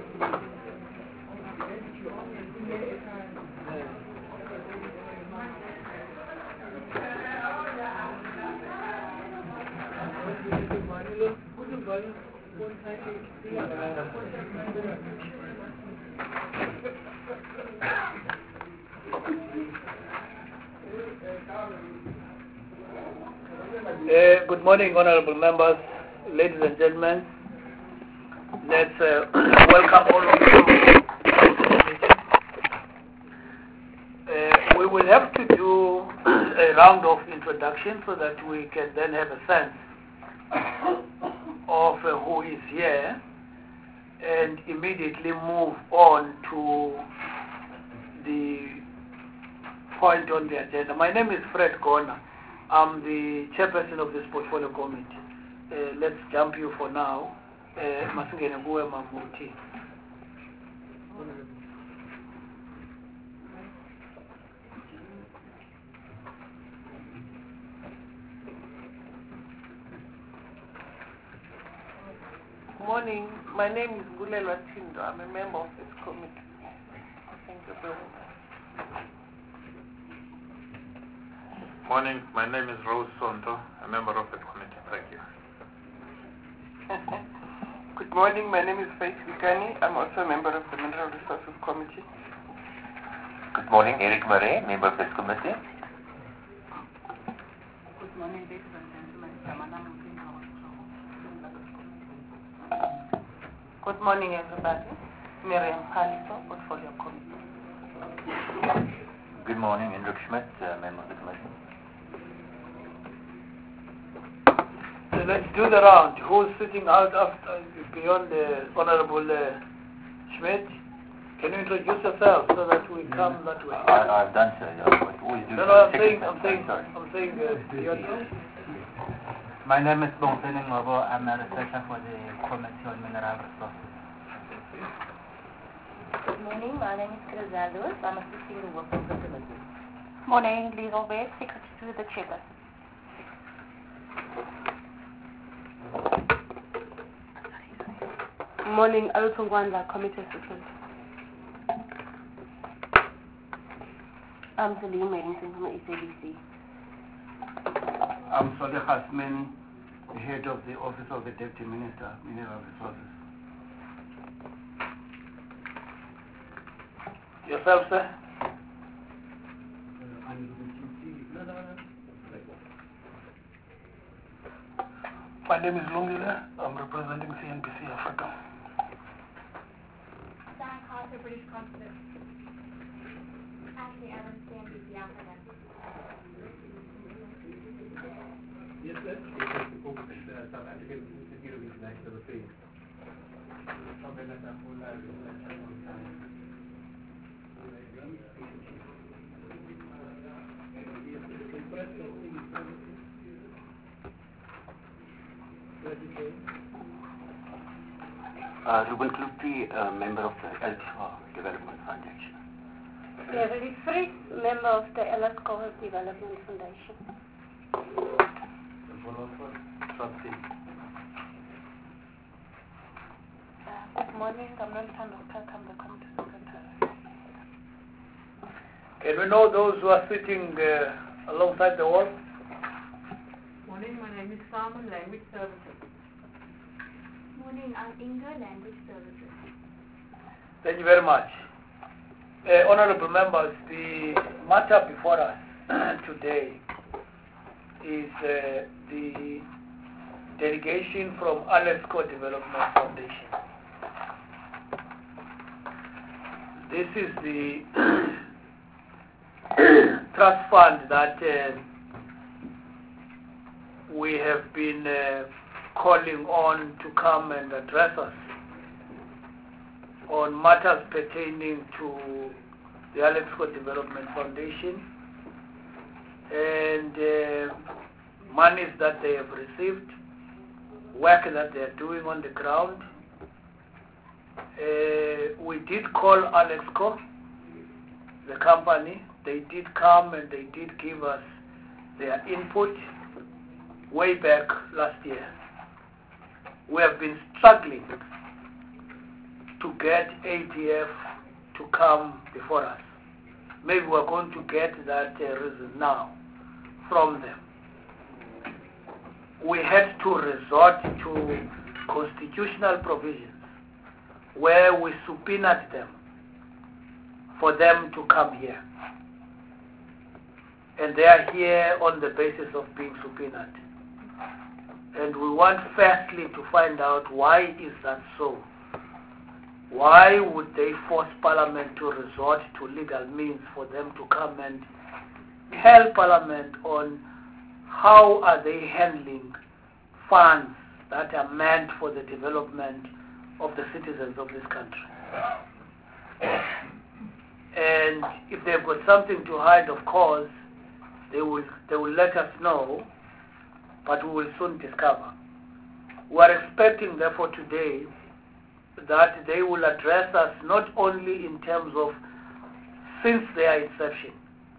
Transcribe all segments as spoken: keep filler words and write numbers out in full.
Uh, good morning, honorable members, ladies and gentlemen. Let's uh, welcome all of you to this meeting. Uh, we will have to do a round of introduction so that we can then have a sense of uh, who is here and immediately move on to the point on the agenda. My name is Fred Gona. I'm the chairperson of this portfolio committee. Uh, let's jump you for now. Masingene Buwe Mamuti. Good morning. My name is Bulelwa Tindo. I'm a member of this committee. Thank you very much. Morning. My name is Rose Sonto, a member of the committee. Thank you. Good morning. My name is Faith Vikani. I'm also a member of the Mineral Resources Committee. Good morning. Eric Murray, member of this committee. Good morning, ladies and gentlemen. Good morning, everybody. Miriam Paliso, Portfolio Committee. Good morning, Hendrik Schmidt, uh, member of the committee. So let's do the round. Who's sitting out after, beyond the Honorable uh, Schmidt? Can you introduce yourself so that we come that way? I, I've done so, yeah. But always do no, so no, I'm saying, time. I'm saying, Sorry. I'm saying uh, beyond you. My name is Bongfeni Ngobo. I'm a researcher for the Committee on Mineral Resources. Good morning. My name is Teresa Lewis. I'm assisting the work of the committee. Morning, Legal West, Secretary to the Chairperson. Morning, Alutongwanda, Committee Assistant. I'm Celine Maddington from the S A B C. I'm Sole Hasmeni, the head of the Office of the Deputy Minister, Mineral Resources. Yourself, sir? My name is Lungile. I'm representing C N P C Africa. Diane Carter, British Consulate. Ashley Evans, C N B C Africa. Yes, sir. South African Institute of International Affairs. Uh, Ruben Klupti, uh, member of the ELSCO Development Foundation. Beverly Free, member of the ELSCO Development Foundation. Trustee. Uh, good morning, I'm Nolithando Kaka, I'm the Committee Secretary. Can we know those who are sitting uh, alongside the wall? Morning, my name is Simon, Language Services. Morning, I'm Inga, Language Services. Thank you very much. Uh, honorable members, the matter before us today is uh, the delegation from ELSCO Development Foundation. This is the trust fund that uh, we have been uh, calling on to come and address us on matters pertaining to the ELSCO Development Foundation and uh, monies that they have received, work that they are doing on the ground. Uh, we did call ELSCO, the company. They did come and they did give us their input way back last year. We have been struggling to get A D F to come before us. Maybe we're going to get that uh, reason now from them. We had to resort to constitutional provisions where we subpoenaed them for them to come here. And they are here on the basis of being subpoenaed. And we want firstly to find out why is that so. Why would they force Parliament to resort to legal means for them to come and tell Parliament on how are they handling funds that are meant for the development of the citizens of this country? And if they've got something to hide, of course, they will, they will let us know, but we will soon discover. We are expecting, therefore, today that they will address us not only in terms of since their inception,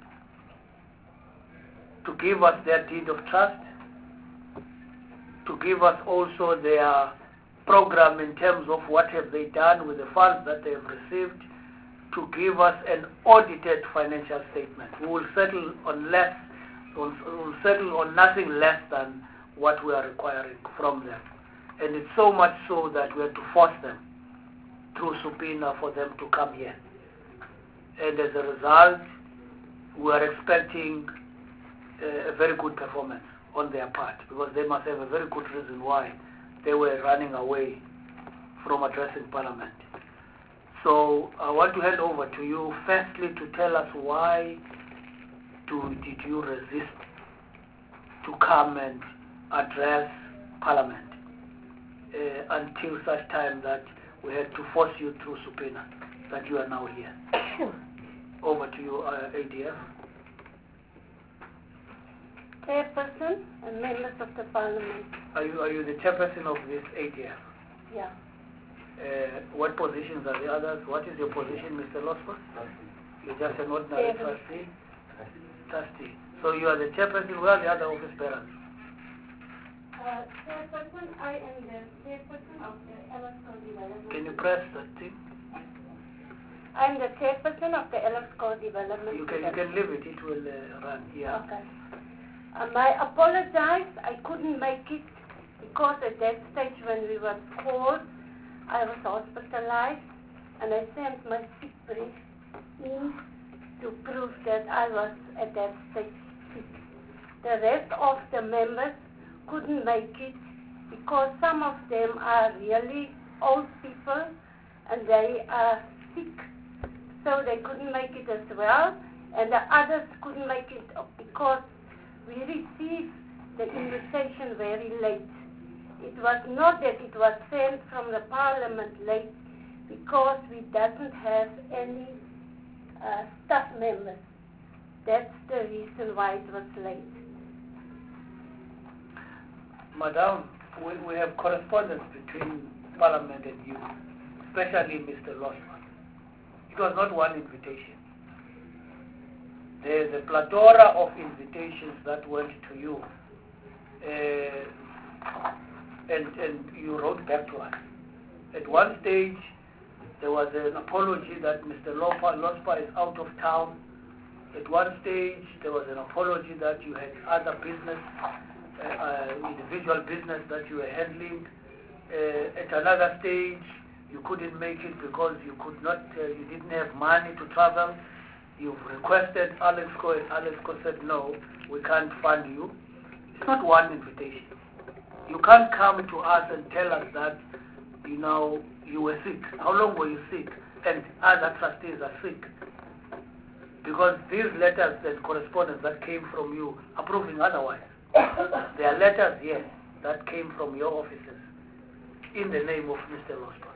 to give us their deed of trust, to give us also their program in terms of what have they done with the funds that they have received, to give us an audited financial statement. We will settle on less, we will settle on nothing less than what we are requiring from them. And it's so much so that we have to force them through subpoena for them to come here. And as a result, we are expecting uh, a very good performance on their part, because they must have a very good reason why they were running away from addressing Parliament. So I want to hand over to you firstly to tell us why do, did you resist to come and address Parliament uh, until such time that we had to force you through subpoena that you are now here. Over to you, uh, A D F. Chairperson and members of the Parliament. Are you, are you the chairperson of this A D F? Yeah. Uh, what positions are the others? What is your position, Mister Losper? You're just an ordinary trustee? Trustee. So you are the chairperson. Where are the other office bearers? Uh, chairperson, I am the chairperson of the Ellerscore Development. Can you press that thing? I'm the chairperson of the Ellerscore Development. You can, you can leave it. It will uh, run. Yeah. Okay. Um, I apologize. I couldn't make it because at that stage when we were called, I was hospitalized and I sent my sick brief in to prove that I was at that stage sick. The rest of the members couldn't make it because some of them are really old people and they are sick, so they couldn't make it as well, and the others couldn't make it because we received the invitation very late. It was not that it was sent from the Parliament late because we doesn't have any uh, staff members. That's the reason why it was late. Madam, we, we have correspondence between Parliament and you, especially Mister Losman. It was not one invitation. There is a plethora of invitations that went to you. Uh, and, and you wrote back to us. At one stage, there was an apology that Mister Lospa is out of town. At one stage, there was an apology that you had other business, uh, uh, individual business that you were handling. Uh, at another stage, you couldn't make it because you could not, uh, you didn't have money to travel. You've requested Alexco, and Alexco said, no, we can't fund you. It's not one invitation. You can't come to us and tell us that, you know, you were sick. How long were you sick? And other trustees are sick. Because these letters and correspondence that came from you are proving otherwise. There are letters, yes, that came from your offices in the name of Mister Lospa.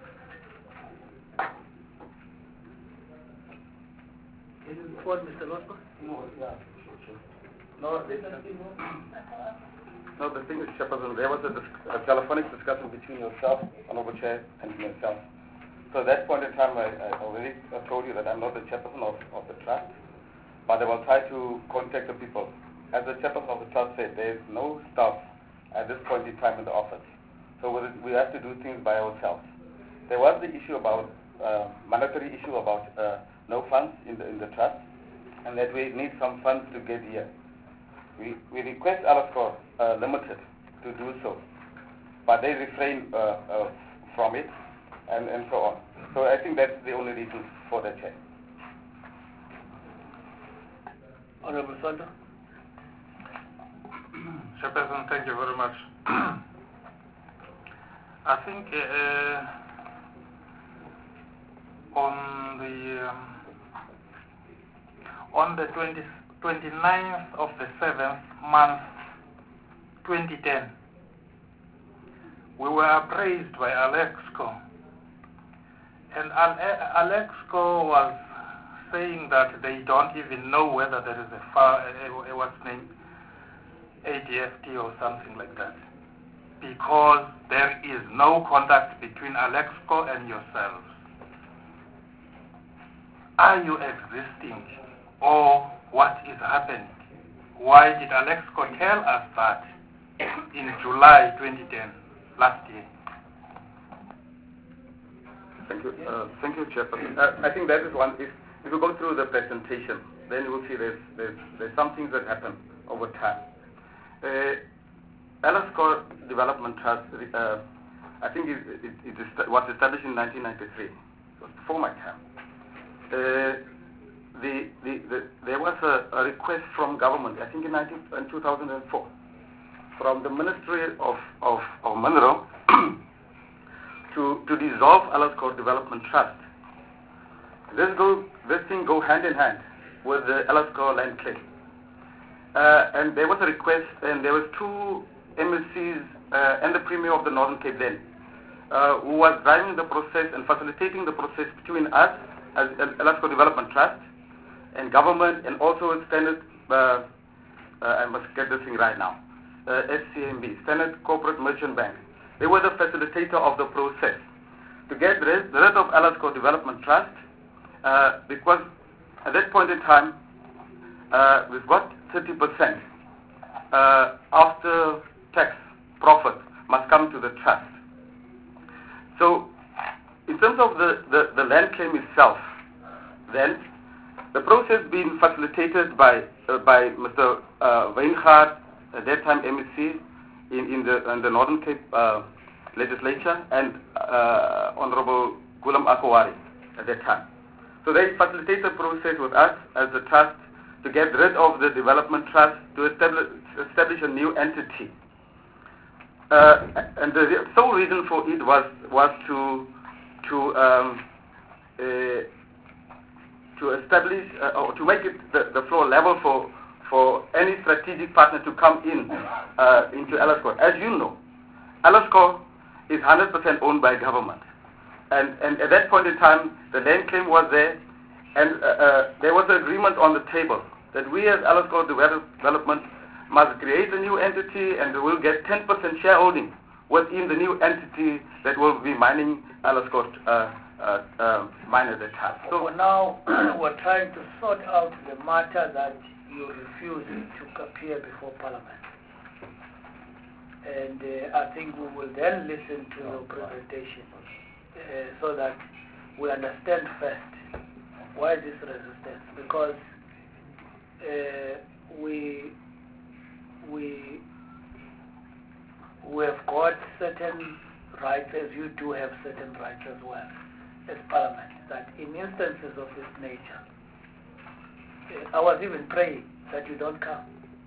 Can you inform Mister Lospa? No, yeah. No, no, the thing is, Chairperson, there was a, dis a telephonic discussion between yourself, Honorable Chair, and myself. So at that point in time, I, I already told you that I'm not the chairperson of, of the trust, but I will try to contact the people. As the chairperson of the trust said, there is no staff at this point in time in the office. So we have to do things by ourselves. there was the issue about, uh, mandatory issue about uh, no funds in the, in the trust, and that we need some funds to get here. We, we request Alascor uh, Limited to do so, but they refrain uh, uh, from it, and, and so on. So I think that's the only reason for the Chair. Honorable Sandra. Chairperson, thank you very much. I think uh, on the um, on the twenty-ninth of the seventh month, twenty ten, we were appraised by Alexco, and Al Alexco was saying that they don't even know whether there is a, far, a, a what's name A D F T or something like that, because there is no contact between Alexco and yourselves. Are you existing, or what is happening? Why did Alexco tell us that in July twenty ten, last year? Thank you, uh, thank you, Chairperson. Uh, I think that is one. If, if you go through the presentation, then you will see there's, there's, there's some things that happen over time. Uh, Alascor Development Trust, uh, I think it, it, it was established in nineteen ninety-three, so before my time. Uh, the, the, the, there was a, a request from government, I think in, nineteen, in two thousand four, from the Ministry of, of, of Mineral to, to dissolve Alascor Development Trust. This, go, this thing go hand in hand with the Alascor land claim. Uh, and there was a request, and there was two M S Cs uh, and the Premier of the Northern Cape then, uh, who was driving the process and facilitating the process between us as Alascor Development Trust and government, and also Standard, uh, uh, I must get this thing right now, uh, S C M B, Standard Corporate Merchant Bank. They were the facilitator of the process to get rid, rid of Alascor Development Trust, uh, because at that point in time, uh, we've got thirty percent uh, after tax profit must come to the trust. So in terms of the, the, the land claim itself, then the process being facilitated by uh, by Mister Uh, Weingaard, at that time M S C in, in, the, in the Northern Cape uh, legislature, and uh, Honorable Gulam Akwari at that time. So they facilitated the process with us as the trust to get rid of the development trust, to establish, establish a new entity. Uh, and the sole reason for it was was to to um, uh, to establish uh, or to make it the, the floor level for for any strategic partner to come in uh, into Alascor. As you know, Alascor is one hundred percent owned by government, and and at that point in time, the land claim was there, and uh, uh, there was an agreement on the table that we as Alascor Development must create a new entity, and we will get ten percent shareholding within the new entity that will be mining Alascor uh, uh, uh, mine at that time. So now we're trying to sort out the matter that you refused to appear before Parliament. And uh, I think we will then listen to your presentation uh, so that we understand first why this resistance. Because uh, we we we have got certain rights, as you do have certain rights as well as Parliament, that in instances of this nature, uh, I was even praying that you don't come,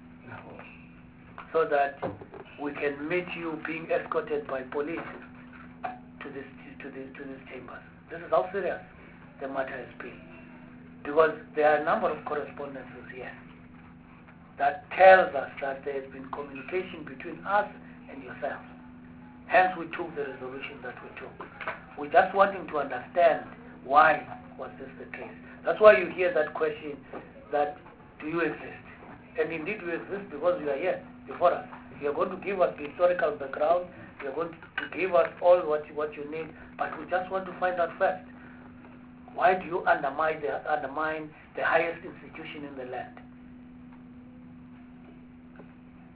so that we can meet you being escorted by police to this to this to this chambers. This is how serious the matter has been, because there are a number of correspondences here that tells us that there has been communication between us and yourselves. Hence we took the resolution that we took. We're just wanting to understand why was this the case. That's why you hear that question that, do you exist? And indeed you exist because you are here before us. You are going to give us the historical background, you are going to give us all what you, what you need, but we just want to find out first, why do you undermine the, undermine the highest institution in the land?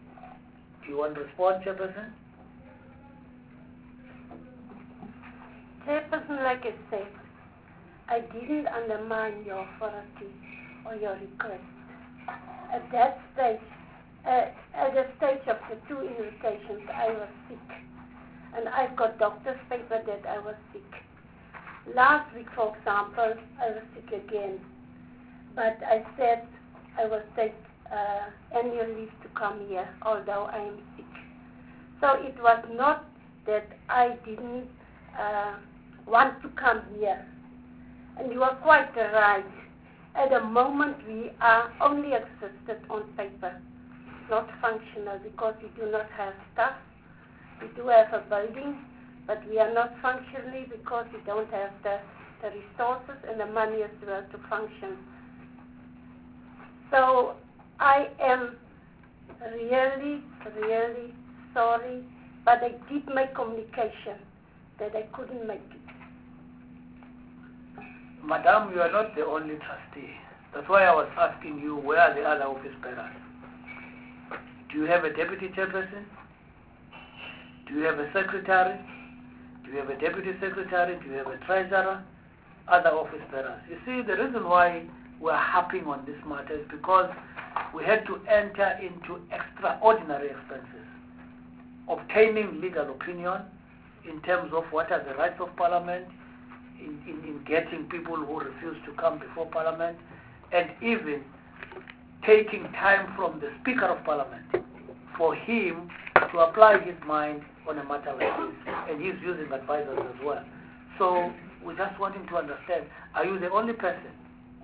Do you want to respond, Chairperson? Chairperson, like I said, I didn't undermine your authority or your request. At that stage, uh, at the stage of the two invitations, I was sick. And I've got doctor's paper that I was sick. Last week, for example, I was sick again. But I said I will take uh, annual leave to come here, although I am sick. So it was not that I didn't uh, want to come here. And you are quite right. At the moment, we are only existed on paper, not functional, because we do not have staff. We do have a building, but we are not functionally because we don't have the, the resources and the money as well to function. So I am really, really sorry, but I did make communication that I couldn't make it. Madam, you are not the only trustee. That's why I was asking you, where are the other office bearers? Do you have a deputy chairperson? Do you have a secretary? Do you have a deputy secretary? Do you have a treasurer? Other office bearers. You see, the reason why we're harping on this matter is because we had to enter into extraordinary expenses, obtaining legal opinion in terms of what are the rights of Parliament, in, in, in getting people who refuse to come before Parliament, and even taking time from the Speaker of Parliament for him to apply his mind on a matter like this, and he's using advisors as well. So we just want him to understand, are you the only person?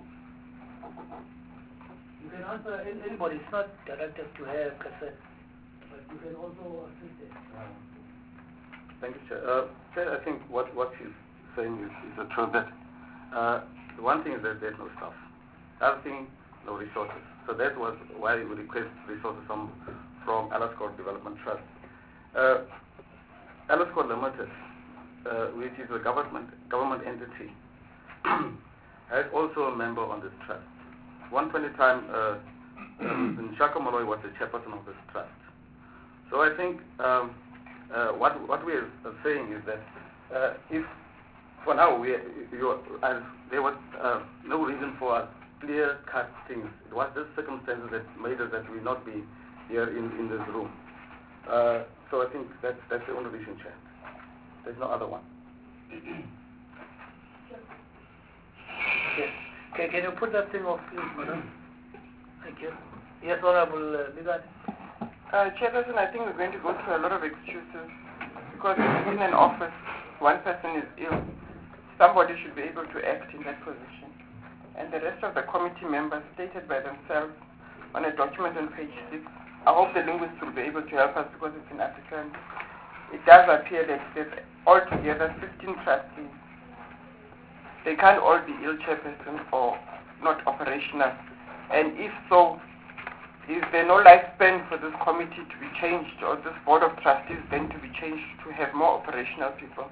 You can answer anybody, it's not directed to her person, but you can also assist it. Thank you, Chair. Uh, Chair, I think what, what she's saying is, is the truth that uh, the one thing is that there's no staff. The other thing, no resources. So that was why we request resources from, from Alascore Development Trust. Uh, Alascore Limited, uh, which is a government government entity, is also a member on this trust. One point in time, uh, um, Shaka Molloy was the chairperson of this trust. So I think um, uh, what what we are saying is that uh, if for now we you, uh, there was uh, no reason for clear-cut things. It was just circumstances that made us that we not be here in, in this room. Uh, so I think that's that's the only reason, Chair. There's no other one. Yes. Okay, can you put that thing off, please, madam? Thank you. Yes, Honorable uh, Bigard. Uh, Chairperson, I think we're going to go through a lot of excuses because in an office, one person is ill. Somebody should be able to act in that position. And the rest of the committee members stated by themselves on a document on page six. I hope the linguists will be able to help us because it's in Afrikaans. It does appear that there's altogether fifteen trustees. They can't all be ill chairperson or not operational. And if so, is there no lifespan for this committee to be changed or this board of trustees then to be changed to have more operational people?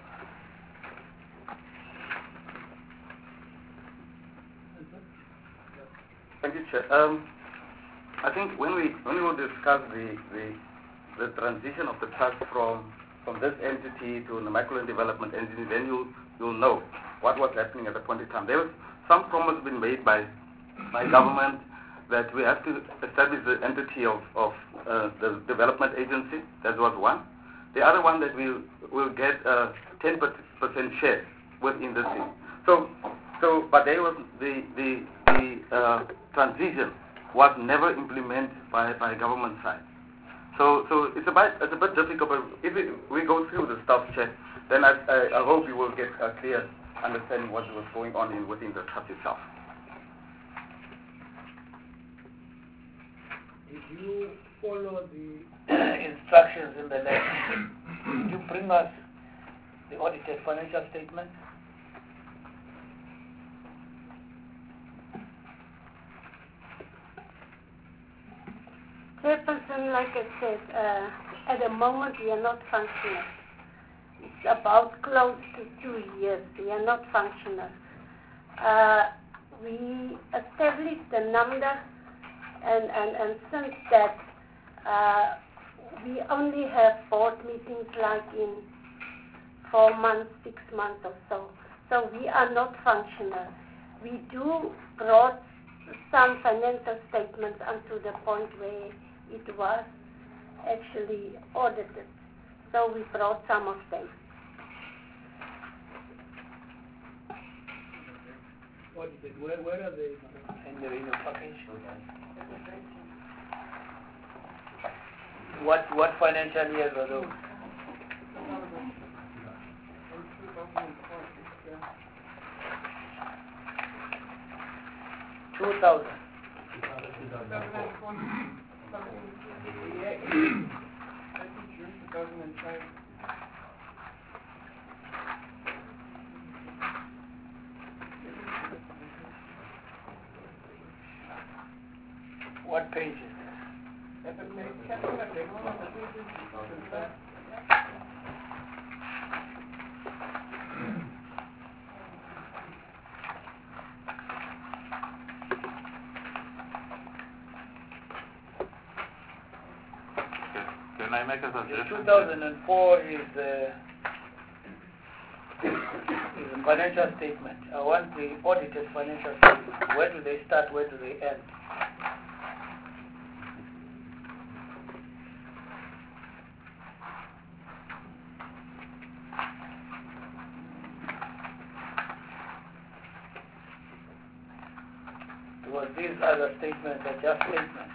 Thank you, Chair. Um, I think when we when we will discuss the, the the transition of the trust from from this entity to the micro development entity, then you you'll know what was happening at the point in time. There was some promise been made by by government that we have to establish the entity of of uh, the development agency. That was one. The other one that we will get a ten percent share within this thing. So so but there was the the the uh, transition was never implemented by by government side. So so it's a bit it's a bit difficult. But if we, we go through the stuff, Chair, then I, I I hope you will get a clear understanding what was going on in within the trust itself. Did you follow the instructions in the letter? Did you bring us the audited financial statement? Chairperson, like I said, uh, at the moment we are not functional. It's about close to two years. We are not functional. Uh, we established the number, and, and, and since that, uh, we only have board meetings like in four months, six months or so. So we are not functional. We do brought some financial statements unto the point where it was actually audited. So we brought some of them. What is it? Where, where are they? In the, in the package. What, what financial years are those? two thousand. What page is this? Can I make a suggestion? two thousand four is, uh, is a financial statement. I want the audited financial statement. Where do they start? Where do they end? Because these other statements are just statements.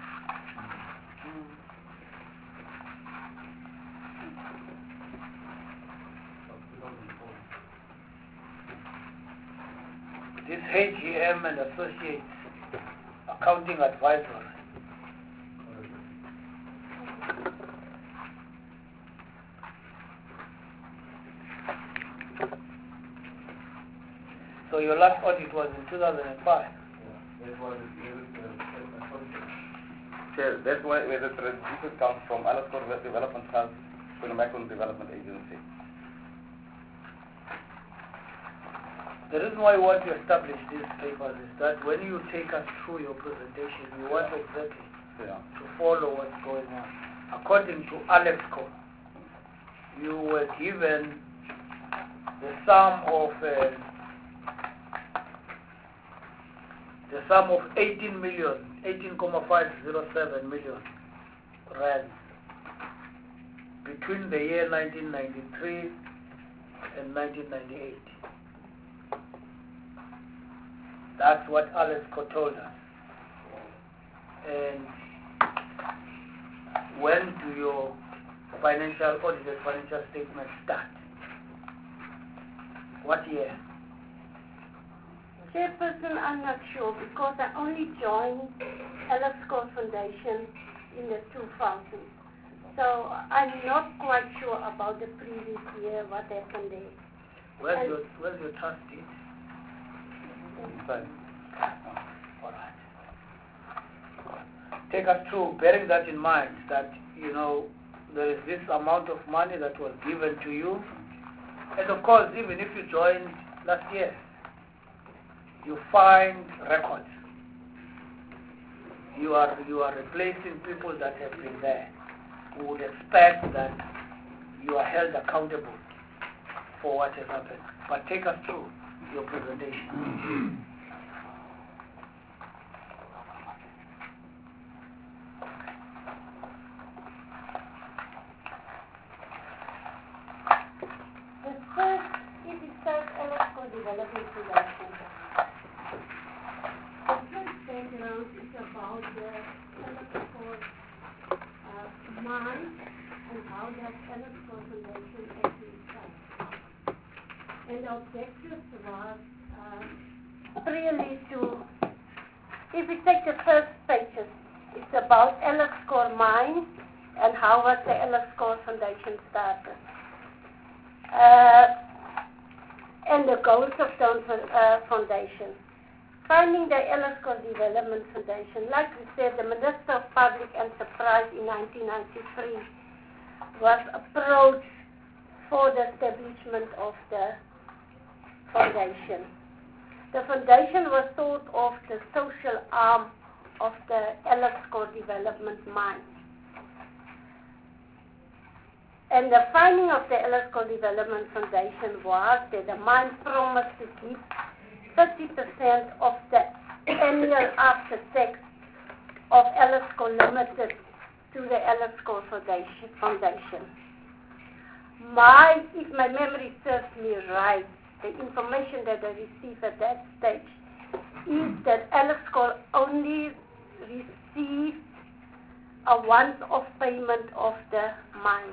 This H E M and Associates Accounting Advisor. So your last audit was in two thousand five? Chair, that's why where the transfer comes from Alaska Development Trust to the Macron Development Agency. The reason why we want to establish these papers is that when you take us through your presentation, you want exactly yeah. to follow what's going on. According to Alexco, you were given the sum of uh, the sum of eighteen million, eighteen point five zero seven million rands between the year nineteen ninety-three and nineteen ninety-eight. That's what Alexco told us. And when do your financial audited financial statements start? What year? Chairperson, I'm not sure because I only joined Alexco Foundation in the two thousands. So I'm not quite sure about the previous year, what happened there. Where's and your, where's your trustee? Fine. All right. Take us through, bearing that in mind, that, you know, there is this amount of money that was given to you. And of course, even if you joined last year, you find records. You are, you are replacing people that have been there. We would expect that you are held accountable for what has happened. But take us through your presentation. the first, it is called Alexco Development Foundation. The first background is about the Alexco uh, mine and how that Alexco Foundation actually started. And the objective was uh, really to, if we take the first pages, it's about Alexco mine and how was the Alexco Foundation started. Uh, and the goals of the uh, foundation. Finding the Alexco Development Foundation, like we said, the Minister of Public Enterprise in nineteen ninety-three was approached for the establishment of the foundation. The foundation was sort of the social arm of the Alexco Development Mine. And the finding of the Ellerscore Development Foundation was that the mine promised to give thirty percent of the annual after tax of Ellerscore Limited to the Ellerscore Foundation. My, if my memory serves me right, the information that I received at that stage is that Ellerscore only received a once-off payment of the mine.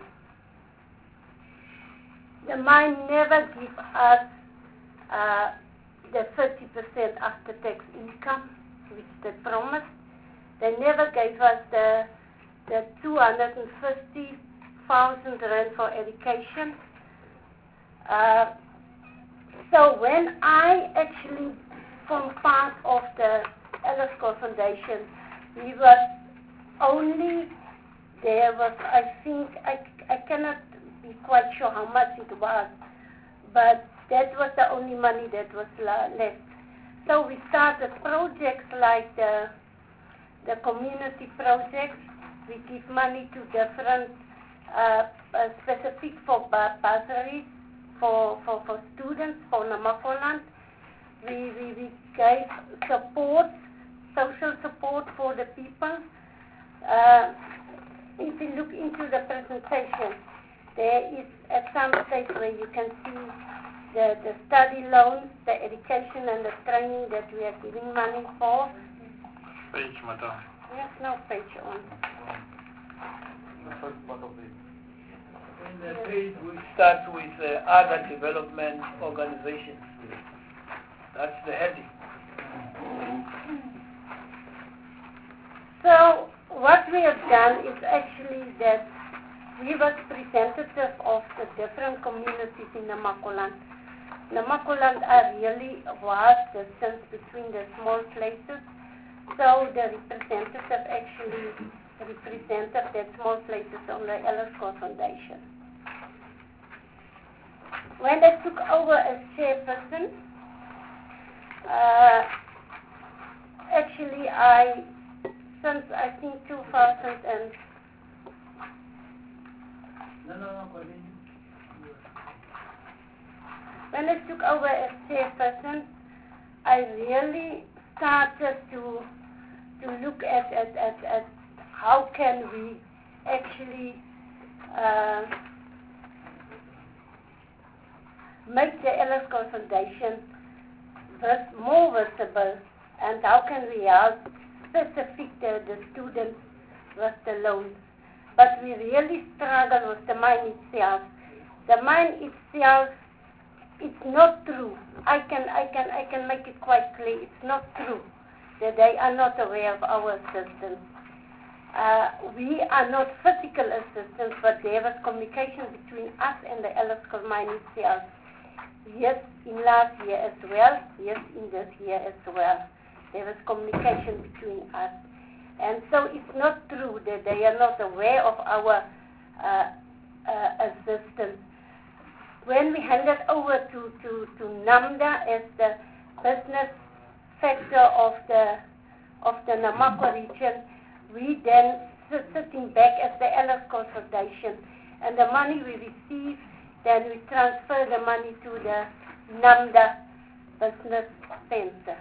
The mine never gave us uh, the thirty percent after-tax income, which they promised. They never gave us the, the two hundred fifty thousand rand for education. Uh, so when I actually formed part of the Ellerscore Foundation, we were only, there was, I think, I, I cannot be quite sure how much it was, but that was the only money that was left. So we started projects like the, the community projects. We give money to different, uh, uh, specific for bursaries, for, for, for students, for Namakoland. We, we, we gave support, social support for the people. Uh, if you look into the presentation, there is at some stage where you can see the, the study loans, the education and the training that we are giving money for. Page, madam. Yes, no page on. The first part of the... In the page which starts with uh, other development organizations. That's the heading. So what we have done is actually that we were representative of the different communities in Namakoland. Namakoland are really vast distance between the small places. So the representative actually represented that small places on the Ellerscore Foundation. When I took over as chairperson, uh, actually I, since I think two thousand and No, no, no, continue. when I took over as chairperson, I really started to to look at, at, at, at how can we actually uh, make the Ellerscore Foundation vis- more visible, and how can we help specific the, the students with the loans. But we really struggle with the mine itself. The mine itself, it's not true. I can, I can, I can make it quite clear. It's not true that they are not aware of our assistance. Uh, we are not physical assistance, but there was communication between us and the Ellerscore mine itself. Yes, in last year as well. Yes, in this year as well. There was communication between us. And so it's not true that they are not aware of our uh, uh, assistance. When we handed over to, to, to NAMDA as the business sector of the of the Namakwa region, we then sit, sitting back as the Ellerscore Foundation, and the money we receive, then we transfer the money to the NAMDA Business Center.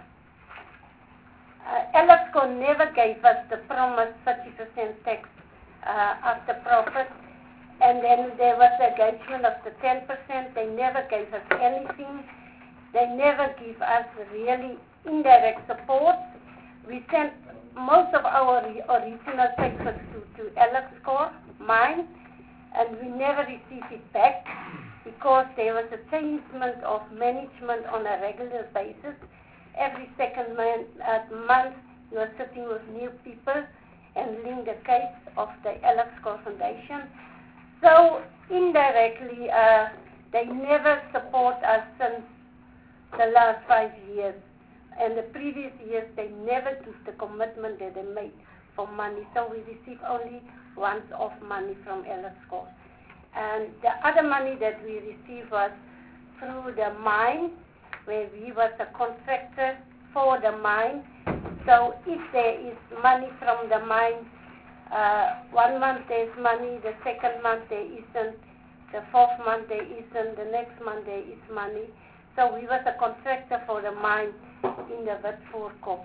Uh, Ellerscore never gave us the promised thirty percent tax uh, after profit, and then there was the engagement of the ten percent. They never gave us anything. They never give us really indirect support. We sent most of our re- original papers to, to Ellerscore mine, and we never received it back because there was a changement of management on a regular basis. Every second man, uh, month, you are sitting with new people handling the case of the Ellerscore Foundation. So indirectly, uh, they never support us since the last five years. And the previous years, they never took the commitment that they made for money. So we receive only once-off money from Ellerscore. And the other money that we received was through the mine, where we was a contractor for the mine. So if there is money from the mine Uh, one month there's money, the second month there isn't, the fourth month there isn't, the next month there is money. So we was a contractor for the mine in the Witvoorkom.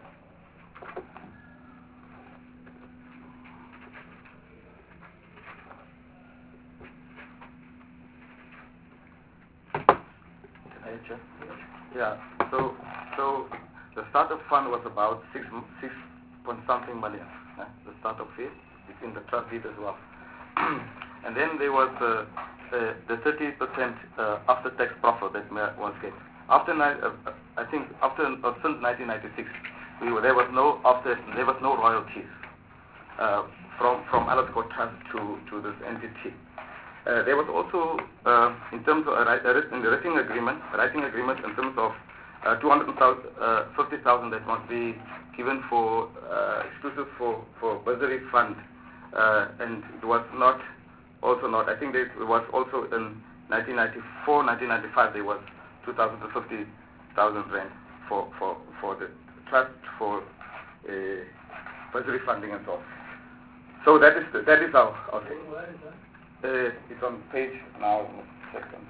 Yeah, so so the startup fund was about six six point something million. Uh, the startup fee between the trust deed as well, and then there was uh, uh, the thirty percent uh, after tax profit that was get. After uh, I think after uh, since nineteen ninety-six, we were, there was no after there was no royalties uh, from from Alexco Trust to to this entity. Uh, there was also, uh, in terms of, uh, in the writing agreement, writing agreement in terms of uh, two hundred fifty thousand that must be given for, uh, exclusive for, for bursary fund, uh, and it was not, also not, I think it was also in nineteen ninety-four, nineteen ninety-five, there was two hundred fifty thousand rand for, for, for the trust for uh, bursary funding and so on. So that is, the, that is our, our thing. Uh, it's on page now, second.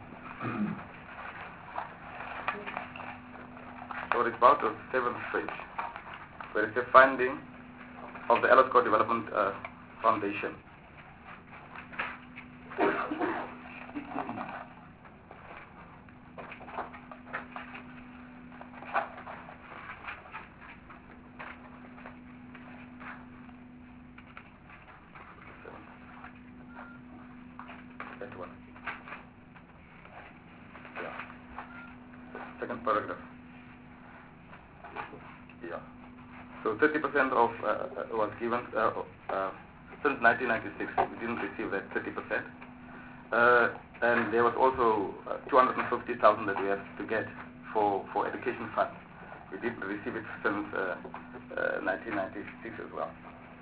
So it's about the seventh page, where it's a finding of the Alexco Development uh, Foundation. That one. Yeah. Second paragraph. Yeah. So thirty percent of uh, was given uh, uh, since nineteen ninety-six. We didn't receive that thirty percent. Uh, and there was also uh, two hundred fifty thousand that we had to get for, for education fund. We didn't receive it since uh, uh, nineteen ninety-six as well.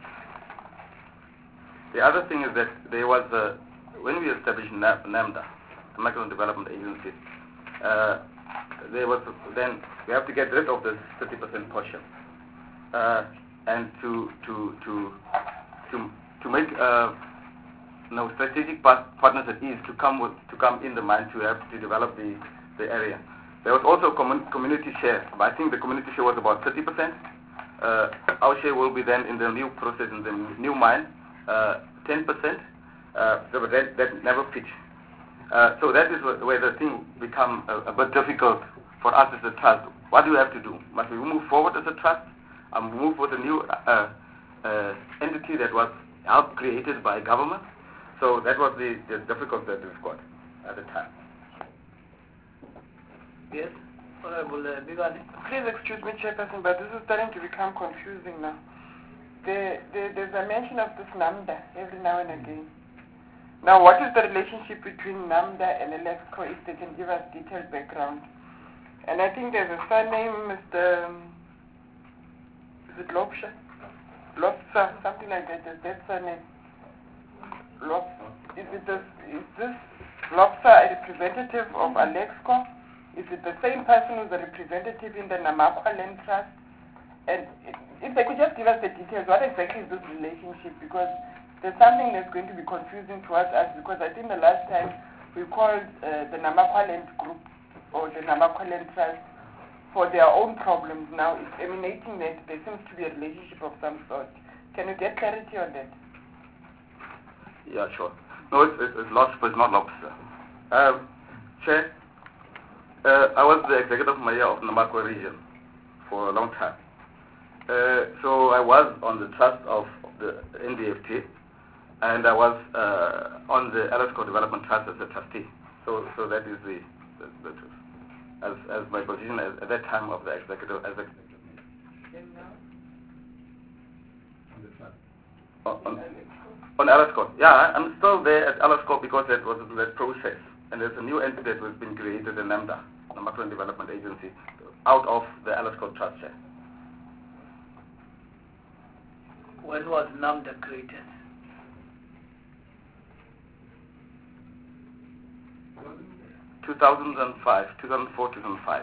The other thing is that there was a when we established NAMDA, the Micro Development Agency, uh, there was then we have to get rid of this thirty percent portion, uh, and to to to to to make uh, you know, strategic part partners at ease to come with, to come in the mine to have to develop the the area. There was also commun community share, but I think the community share was about thirty percent. Uh, our share will be then in the new process in the new mine, uh, ten percent. Uh, that, that never pitch. Uh, so that is where the thing become a, a bit difficult for us as a trust. What do we have to do? Must we move forward as a trust and move with a new uh, uh, entity that was helped created by government? So that was the, the difficulty that we've got at the time. Yes, Honorable uh, Bigani. Please excuse me, Chairperson, but this is starting to become confusing now. The, the, there's a mention of this NAMDA every now and again. Now, what is the relationship between NAMDA and Alexco, if they can give us detailed background? And I think there's a surname, Mister Um, is it Lopsha? Lopsa, something like that. There's that surname. Lop, is it this, is this Lopsa a representative of Alexco? Is it the same person who's a representative in the Namakwa Land Trust? And if they could just give us the details, what exactly is this relationship? Because there's something that's going to be confusing towards us, because I think the last time we called uh, the Namakwa Land Group or the Namakwa Land Trust for their own problems. Now it's emanating that there seems to be a relationship of some sort. Can you get clarity on that? Yeah, sure. No, it's, it's, it's Lobster, it's not Lobster. Um, Chair, uh, I was the executive mayor of Namakwa region for a long time. Uh, so I was on the trust of the N D F T, and I was uh, on the Alexco Development Trust as a trustee. So, so that is the, the, the truth. As, as my position as, at that time of the executive, as executive. On, on, on Alexco, yeah, I'm still there at Alexco because that was that process, and there's a new entity that has been created in NAMDA, the Macro Development Agency, out of the Alexco Trust share. When was NAMDA created? two thousand five, two thousand four, two thousand five.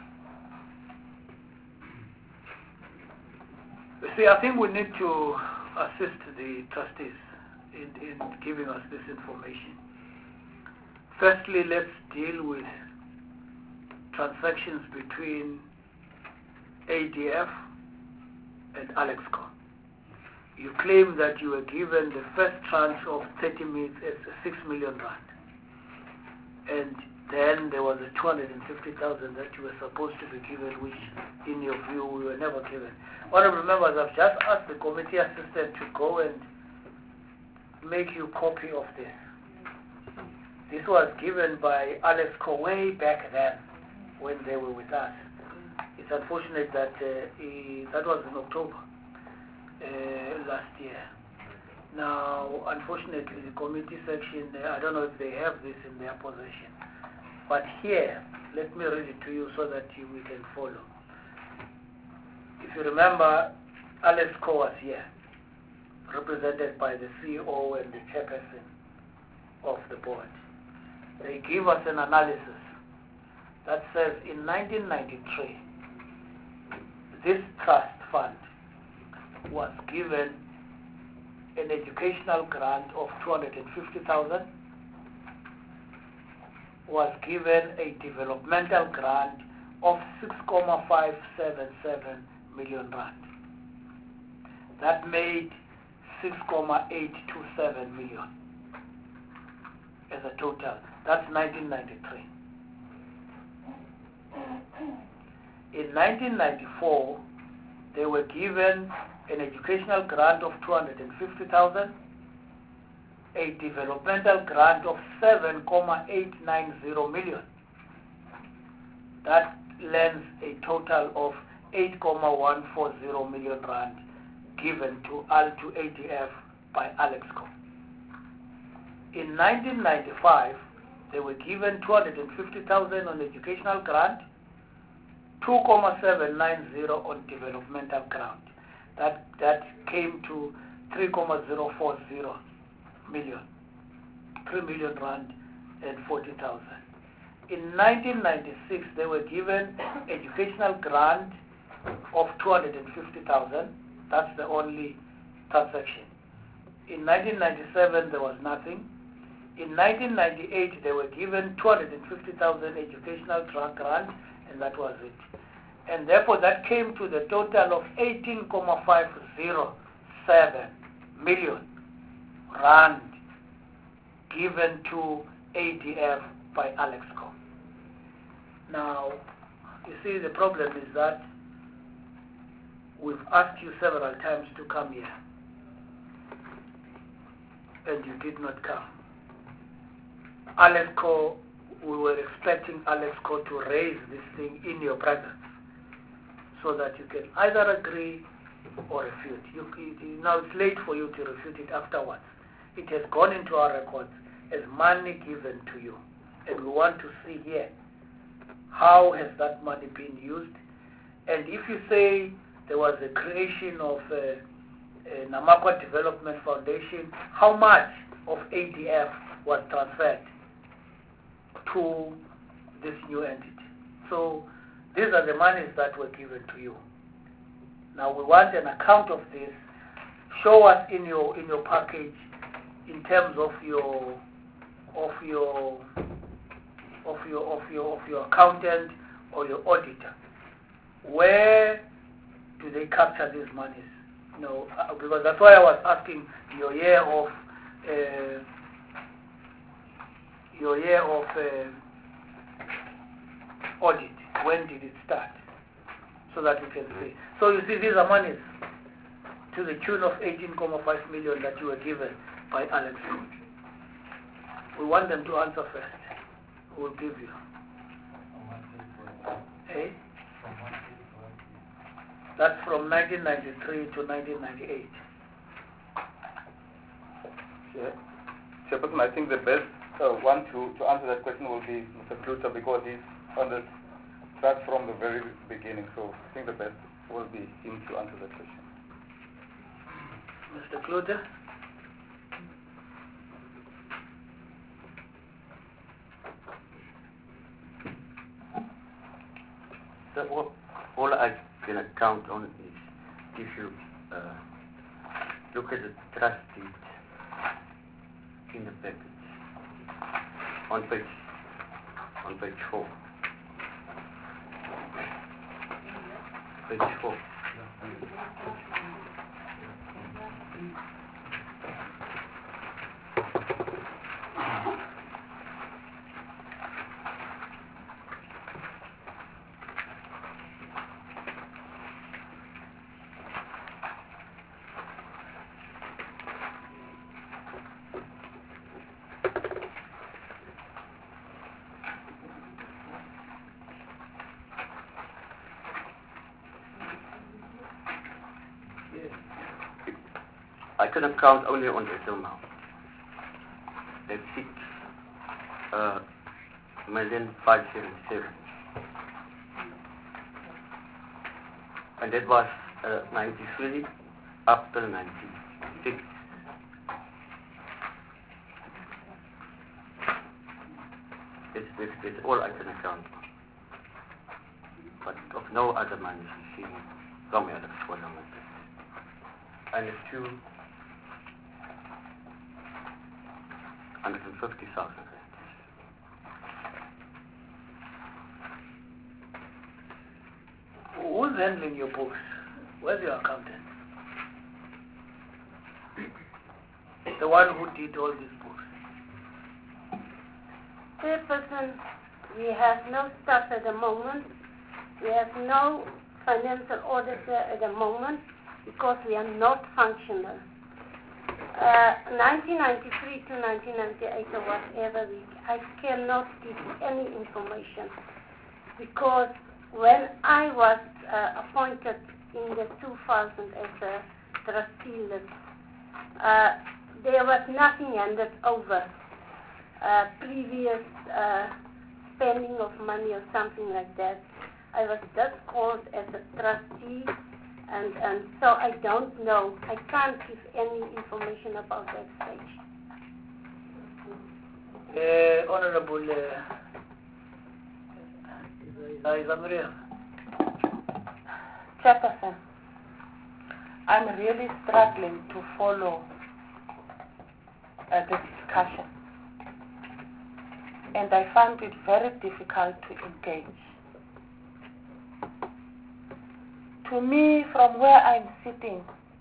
See, I think we need to assist the trustees in, in giving us this information. Firstly, let's deal with transactions between A D F and Alexco. You claim that you were given the first tranche of thirty million, six million rand, and then there was a two hundred fifty thousand that you were supposed to be given, which in your view we were never given. Honorable members, I've just asked the committee assistant to go and make you a copy of this. This was given by Alexco way back then when they were with us. It's unfortunate that uh, he, that was in October uh, last year. Now, unfortunately, the committee section, uh, I don't know if they have this in their possession. But here, let me read it to you so that you, we can follow. If you remember, Alexco was here, represented by the C E O and the chairperson of the board. They give us an analysis that says in nineteen ninety-three, this trust fund was given an educational grant of two hundred fifty thousand, was given a developmental grant of six point five seven seven million rand. That made six point eight two seven million as a total. That's nineteen ninety-three. In nineteen ninety-four, they were given an educational grant of two hundred fifty thousand, a developmental grant of seven point eight nine zero million. That lends a total of eight point one four zero million rand given to Al to A D F by Alexco. In nineteen ninety-five, they were given two hundred fifty thousand on educational grant, two point seven nine zero on developmental grant. That that came to three point zero four zero million, three million rand and forty thousand. In nineteen ninety-six, they were given educational grant of two hundred fifty thousand. That's the only transaction. In nineteen ninety-seven, there was nothing. In nineteen ninety-eight, they were given two hundred fifty thousand educational grant, and that was it. And therefore, that came to the total of eighteen point five zero seven million rand given to A D F by Alexco. Now, you see, the problem is that we've asked you several times to come here, and you did not come. Alexco, we were expecting Alexco to raise this thing in your presence so that you can either agree or refute. You, you, now it's late for you to refute it afterwards. It has gone into our records as money given to you, and we want to see here how has that money been used. And if you say there was a creation of a, a Namakwa Development Foundation, how much of A D F was transferred to this new entity? So these are the monies that were given to you. Now we want an account of this. Show us in your in your package in terms of your of your of your of your of your accountant or your auditor. Where do they capture these monies? You know, uh, because that's why I was asking your year of uh, your year of uh, audit. When did it start? So that we can see. So you see, these are monies to the tune of eighteen point five million that you were given by Alexco. We want them to answer first. We'll give you. Hey? That's from nineteen ninety-three to nineteen ninety-eight. Yeah. Chairperson, I think the best uh, one to, to answer that question will be Mister Kluter, because he's on the track from the very beginning. So I think the best will be him to answer that question. Mister Kluter? So all, all I can account on is if you uh, look at the trust deed in the package on page on page four. Page four. I can account only on Airtel now. That's six uh, million five seven seven, and that was uh, ninety-three up to ninety-six. It's, it's, it's all I can account for, but of no other money seen from Alex for long. And it's two hundred fifty thousand. Who's handling your books? Where's your accountant? The one who did all these books. Chairperson, we have no staff at the moment. We have no financial auditor at the moment because we are not functional. Uh, nineteen ninety-three to nineteen ninety-eight or whatever, we, I cannot give you any information because when I was uh, appointed in the two thousand as a trustee list, uh, there was nothing handed over. Uh, previous uh, spending of money or something like that. I was just called as a trustee. And, and so I don't know. I can't give any information about that stage. Uh, Honorable uh, Isamaria. Chairperson, I'm really struggling to follow uh, the discussion. And I find it very difficult to engage. To me, from where I'm sitting,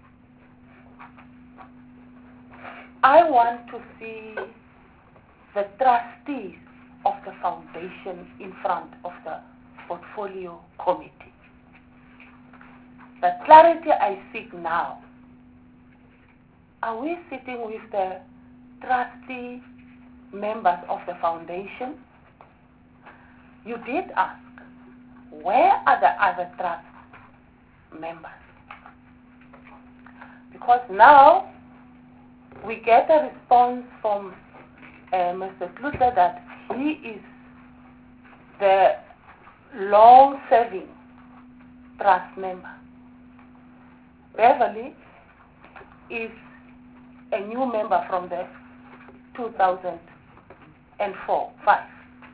I want to see the trustees of the foundation in front of the portfolio committee. The clarity I seek now, are we sitting with the trustee members of the foundation? You did ask, where are the other trust members? Because now we get a response from uh, Mister Kluter that he is the long-serving trust member. Beverly is a new member from the two thousand four five.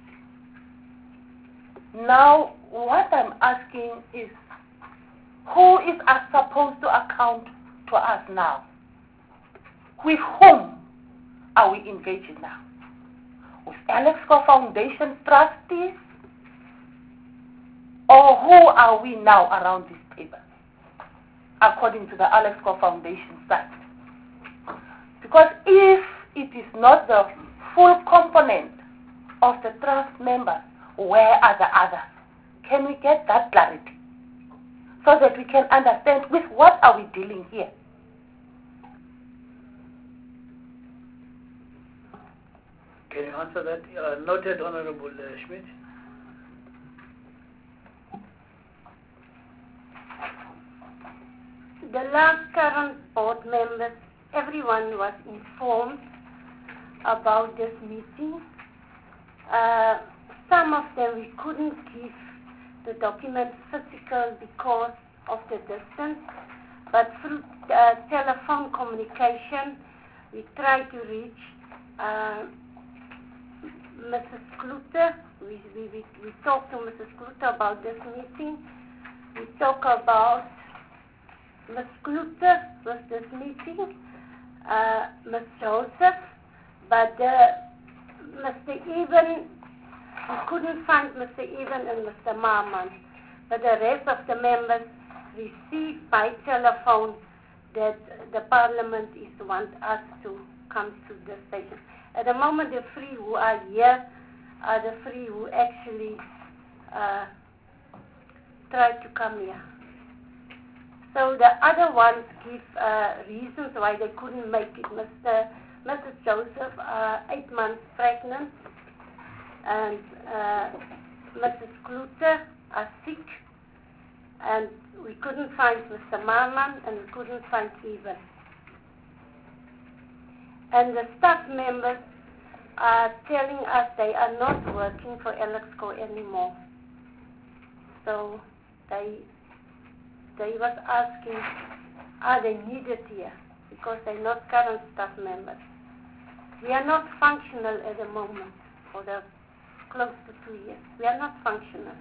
Now, what I'm asking is, who is uh, supposed to account to us now? With whom are we engaging now? With Alexco Foundation trustees? Or who are we now around this table, according to the Alexco Foundation side? Because if it is not the full component of the trust members, where are the others? Can we get that clarity so that we can understand with what are we dealing here? Can you answer that? Uh, noted, Honorable uh, Schmidt. The last current board members, everyone was informed about this meeting. Uh, some of them we couldn't give the documents physical because of the distance, but through uh, telephone communication, we tried to reach uh, Missus Kluter. We, we, we, we talked to Missus Kluter about this meeting. We talked about Miz Kluter was this meeting, uh, Miz Joseph, but uh, Mister Even, we couldn't find Mister Even and Mister Marman, but the rest of the members received by telephone that the Parliament is want us to come to the station. At the moment, the three who are here are the three who actually uh, tried to come here. So the other ones give uh, reasons why they couldn't make it. Mister Missus Joseph, uh, eight months pregnant, and uh, Missus Kluter are sick, and we couldn't find Mister Marman, and we couldn't find Even. And the staff members are telling us they are not working for Elexco anymore. So they they was asking, are they needed here? Because they're not current staff members. We are not functional at the moment for the close to two years. We are not functional.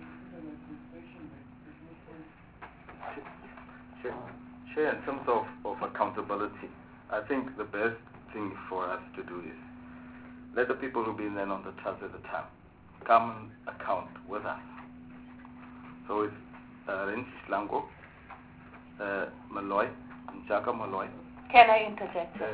Chair, Chair, in terms of, of accountability, I think the best thing for us to do is let the people who've been then on the trust at the time come and account with us. So it's uh, Rins Lango, uh, Malloy, Njaka Malloy. Can I interject? Uh,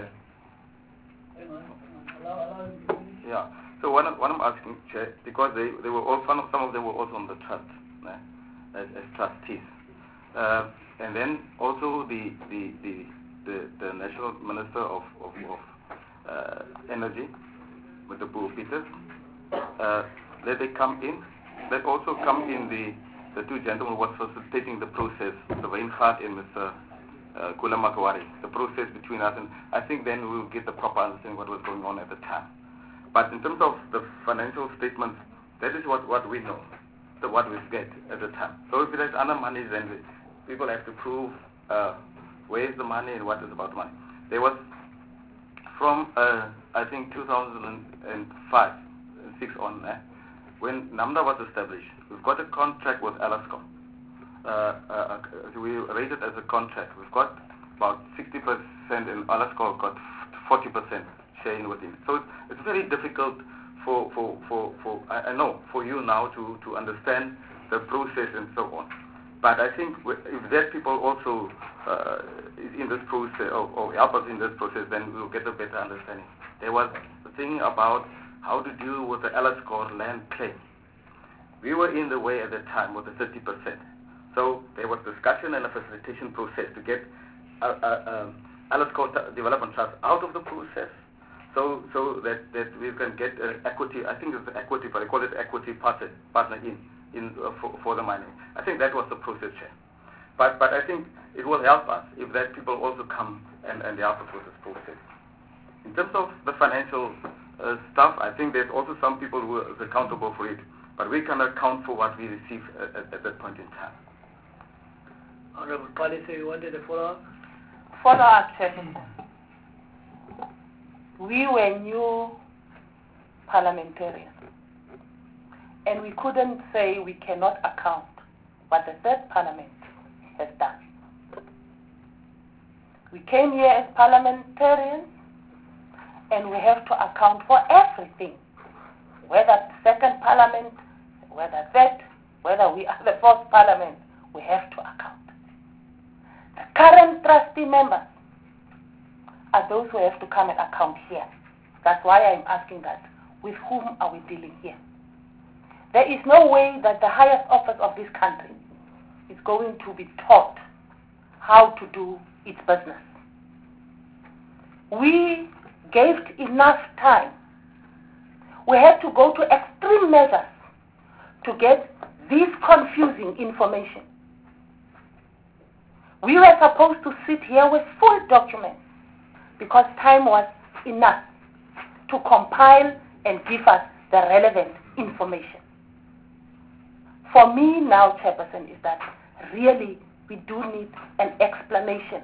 yeah. So what I'm, what I'm asking, Chair, because they, they were all, some of, some of them were also on the trust, eh, as, as trustees. Uh, and then also the the, the, the, the National Minister of, of, of uh, Energy, with the Bull Peters, uh, let they come in. Let also come in the, the two gentlemen who were facilitating the process, the Weinhardt and Mister Uh, Kula Makawari, the process between us, and I think then we will get the proper understanding what was going on at the time. But in terms of the financial statements, that is what, what we know, the, what we get at the time. So if there's other money, then the people have to prove uh, where is the money and what is about money. There was, from uh, I think two thousand five, six on, eh, when NAMDA was established, we've got a contract with Elexco. Uh, uh, we rate it as a contract. We've got about sixty percent and Elexco got forty percent sharing within it. So it's, it's very difficult for, for, for, for I, I know, for you now to, to understand the process and so on. But I think if that people also uh, is in this process or, or help us in this process, then we'll get a better understanding. There was the thing about how to deal with the Elexco land claim. We were in the way at the time with the thirty percent. So there was discussion and a facilitation process to get uh, uh, um, Elexco Development Trust out of the process, so so that, that we can get uh, equity. I think it's equity, but I call it equity partner partner in in uh, for, for the mining. I think that was the process, Chair. But but I think it will help us if that people also come and, and help us with this process. In terms of the financial uh, stuff, I think there's also some people who are accountable for it, but we can account for what we receive at, at, at that point in time. Honorable Policy, you wanted a follow-up? Follow-up, Chairman. We were new parliamentarians, and we couldn't say we cannot account what the third parliament has done. We came here as parliamentarians, and we have to account for everything, whether the second parliament, whether that, whether we are the fourth parliament, we have to account. The current trustee members are those who have to come and account here. That's why I'm asking that. With whom are we dealing here? There is no way that the highest office of this country is going to be taught how to do its business. We gave enough time. We had to go to extreme measures to get this confusing information. We were supposed to sit here with full documents because time was enough to compile and give us the relevant information. For me now, Chairperson, is that really we do need an explanation.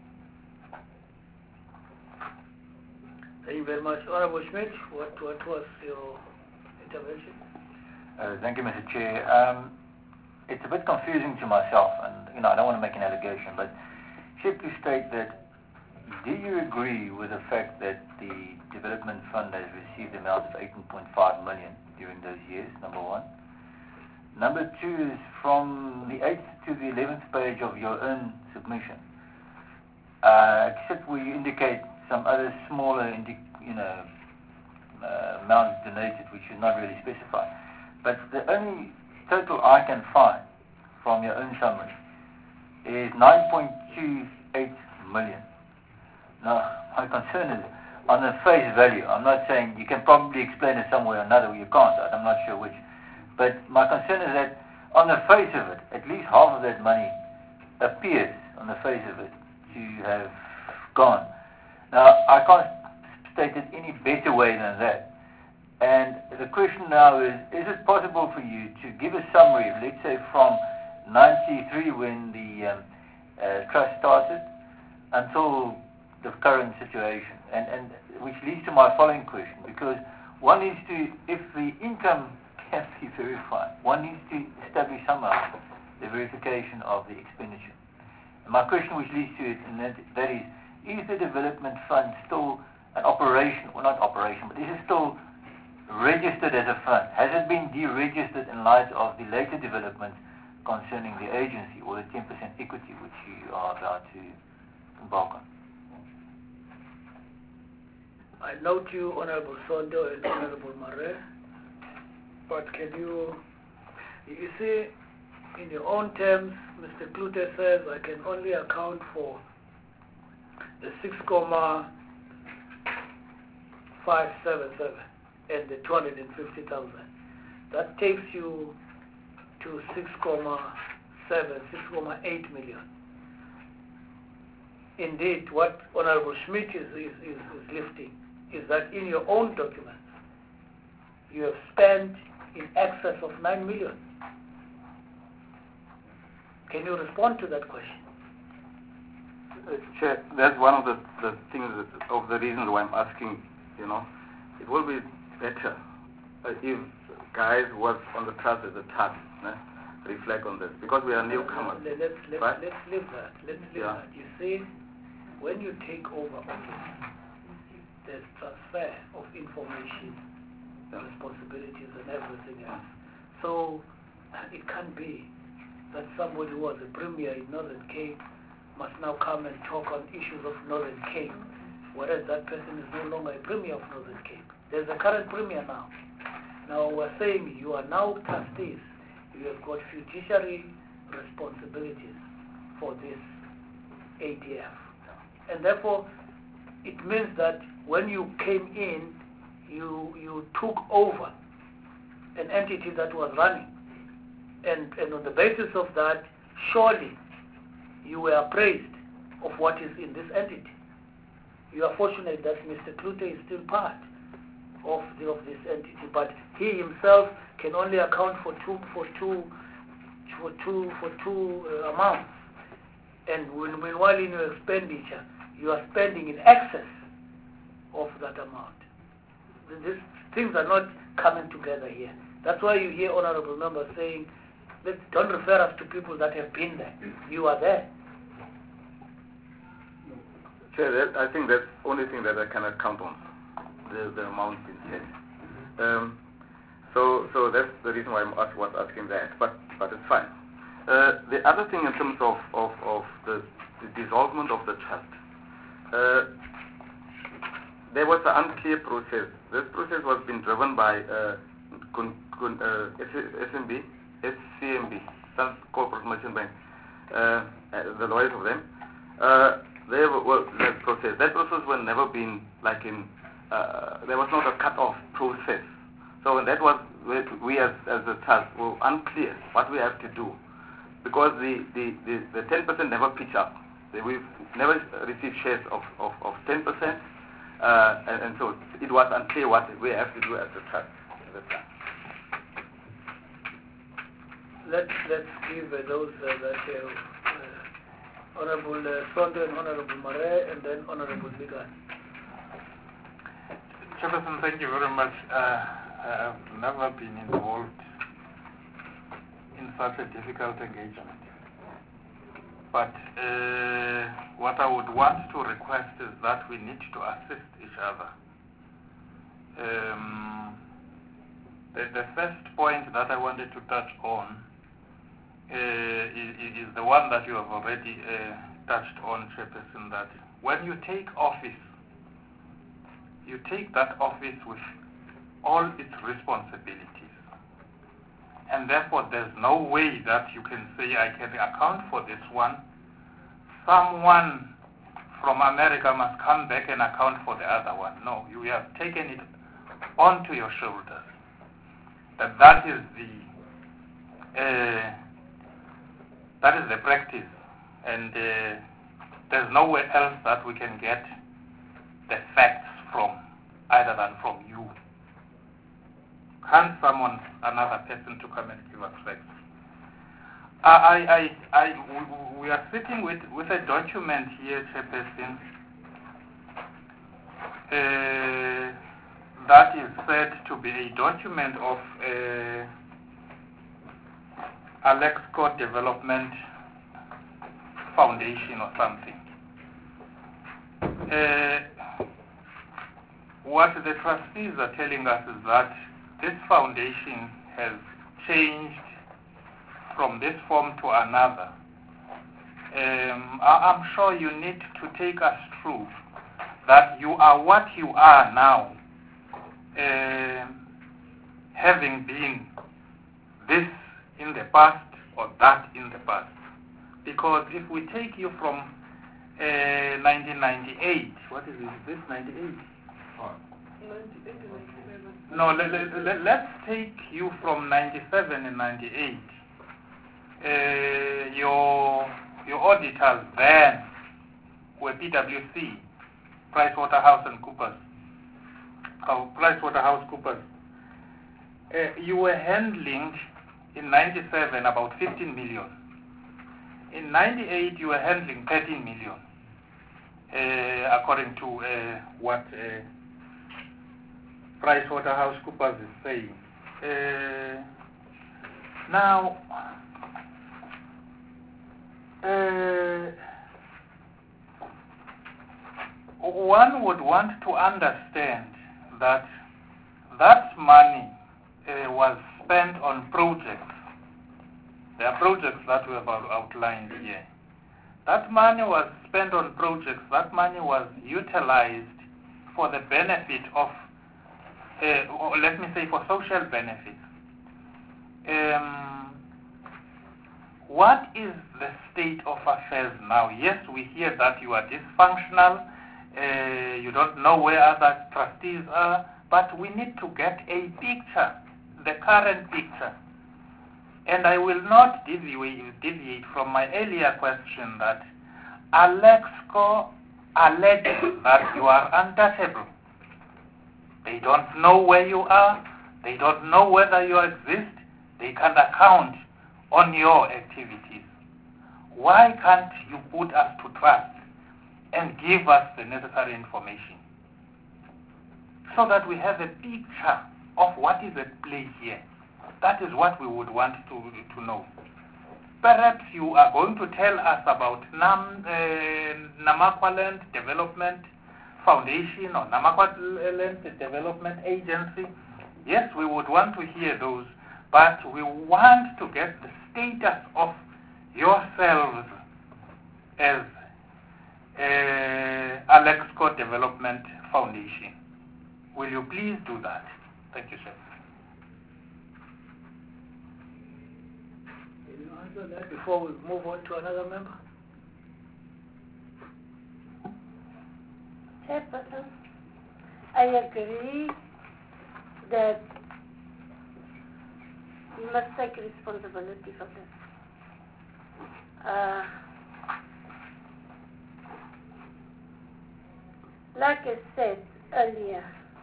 Thank you very much. Honorable Schmidt, what, what was your intervention? Uh, thank you, Mister Chair. Um, it's a bit confusing to myself, and you know I don't want to make an allegation, but simply state that, do you agree with the fact that the Development Fund has received amounts of eighteen point five million during those years, number one? Number two is from the eighth to the eleventh page of your own submission, uh, except where you indicate some other smaller, indi you know, uh, amounts donated, which is not really specified. But the only total I can find from your own summary is nine point two eight million. Now, my concern is on the face value. I'm not saying you can probably explain it some way or another, or you can't. I'm not sure which. But my concern is that on the face of it, at least half of that money appears on the face of it to have gone. Now, I can't state it any better way than that. And the question now is, is it possible for you to give a summary, let's say from ninety-three when the um, uh, trust started until the current situation? And, and which leads to my following question, because one needs to, if the income can be verified, one needs to establish somehow the verification of the expenditure. And my question which leads to it, and that, that is, is the Development Fund still an operation, or not operation, but is it still registered as a fund? Has it been deregistered in light of the later developments concerning the agency or the ten percent equity which you are about to embark on? I note you, Honorable Sondo and Honorable Mare, but can you, you see, in your own terms, Mister Klute says I can only account for the six comma five seven seven and the two hundred fifty thousand. That takes you to six comma seven, six comma eight million. Indeed, what Honorable Schmidt is, is, is, is lifting is that in your own documents, you have spent in excess of nine million. Can you respond to that question? Uh, Chair, that's one of the, the things, that, of the reasons why I'm asking, you know, it will be better uh, if guys who was on the trust at the top eh, reflect on this, because we are newcomers. Let's, let's, right? let's leave that. Let's leave Yeah. that. You see, when you take over office, there's transfer of information, Yeah. responsibilities and everything else. So it can't be that somebody who was a premier in Northern Cape must now come and talk on issues of Northern Cape, whereas that person is no longer a premier of Northern Cape. There's a current premier now. Now we're saying you are now trustees. You have got fiduciary responsibilities for this A D F. And therefore, it means that when you came in, you you took over an entity that was running. And, and on the basis of that, surely you were appraised of what is in this entity. You are fortunate that Mister Klute is still part of, the, of this entity, but he himself can only account for two for two for two for two uh, amounts. And when, meanwhile in your expenditure, you are spending in excess of that amount. These things are not coming together here. That's why you hear honorable members saying, let's, don't refer us to people that have been there. You are there. Chair, that, I think that's the only thing that I cannot count on, the, the amount being said. Um, so, so that's the reason why I'm ask, was asking that, but, but it's fine. Uh, the other thing in terms of, of, of the, the dissolvement of the trust, uh, there was an unclear process. This process was being driven by uh, con, con, uh, S M B, S C M B, South Corporate Merchant Bank, uh, the lawyers of them. Uh, they were, well, that process. That process was never been like in. Uh, there was not a cut-off process. So that was we as as a trust were unclear what we have to do, because the the the, the ten percent never pitch up. We've never received shares of of, of ten percent. Uh, and, and so it was unclear what we have to do as a trust. Let's let's give uh, those uh, that uh, uh, Honorable uh, Sondo and Honorable Mare, and then Honorable Ligan. Chairperson, thank you very much. Uh, I have never been involved in such a difficult engagement. but uh, what I would want to request is that we need to assist each other. Um, the, the first point that I wanted to touch on uh, is, is the one that you have already uh, touched on, Chairperson, that when you take office, you take that office with all its responsibilities. And therefore, there's no way that you can say, I can account for this one. Someone from America must come back and account for the other one. No, you have taken it onto your shoulders. That that is the uh, that is the practice, and uh, there's nowhere else that we can get the facts from, other than from you. Can't someone, another person, to come and give us facts? I, I, I, we, we are sitting with, with a document here, Chairperson, uh, that is said to be a document of uh, Alexco Development Foundation or something. Uh, what the trustees are telling us is that this foundation has changed from this form to another. Um, I, I'm sure you need to take us through that you are what you are now, uh, having been this in the past or that in the past. Because if we take you from uh, nineteen ninety-eight, what is it? Is this ninety-eight? Oh. No, let, let, let, let's take you from ninety-seven and ninety-eight. Uh, your your auditors then were P W C, PricewaterhouseCoopers. Oh, PricewaterhouseCoopers. Uh, you were handling in ninety-seven about fifteen million. In ninety-eight, you were handling thirteen million, uh, according to uh, what uh, PricewaterhouseCoopers is saying. Uh, now, uh, one would want to understand that that money uh, was spent on projects. There are projects that we have outlined here. That money was spent on projects. That money was utilized for the benefit of, uh, or let me say, for social benefits. Um, what is the state of affairs now? Yes, we hear that you are dysfunctional. Uh, you don't know where other trustees are, but we need to get a picture, the current picture. And I will not deviate, deviate from my earlier question that Alexco alleges that you are untouchable. They don't know where you are. They don't know whether you exist. They can't account on your activities. Why can't you put us to trust and give us the necessary information so that we have a picture of what is at play here? That is what we would want to, to know. Perhaps you are going to tell us about Nam, uh, Namakwaland Development Foundation or Namakwaland Development Agency. Yes, we would want to hear those, but we want to get the status of yourselves as uh, Alexco Development Foundation. Will you please do that? Thank you, sir. Can you answer that before we move on to another member? Chairperson, I agree that you must take responsibility for this. Uh, like I said earlier,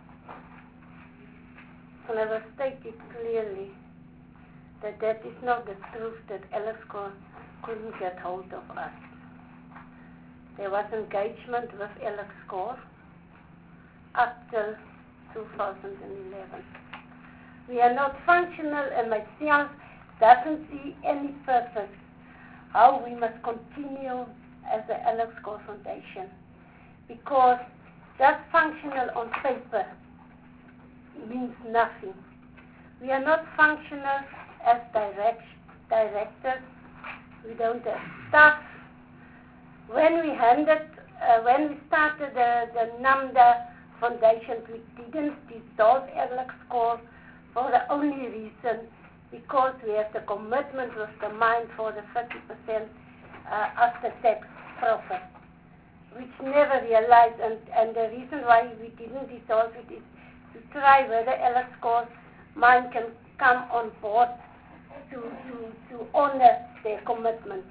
and I was stated clearly that that is not the truth, that Alexco couldn't get hold of us. There was engagement with Alexco up till two thousand eleven. We are not functional, and myself doesn't see any purpose how we must continue as the Alex Gore Foundation, because just functional on paper means nothing. We are not functional as direct, directors. We don't have staff. When we handed, uh, when we started the, the NAMDA Foundation, we didn't dissolve Alex Gore for the only reason because we have the commitment with the mine for the fifty percent uh, after-tax profit, which never realized, and, and the reason why we didn't dissolve it is to try whether Alex Gore mine can come on board to, to, to honor their commitment.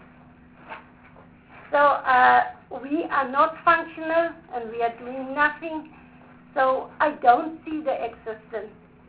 So uh, we are not functional and we are doing nothing, so I don't see the existence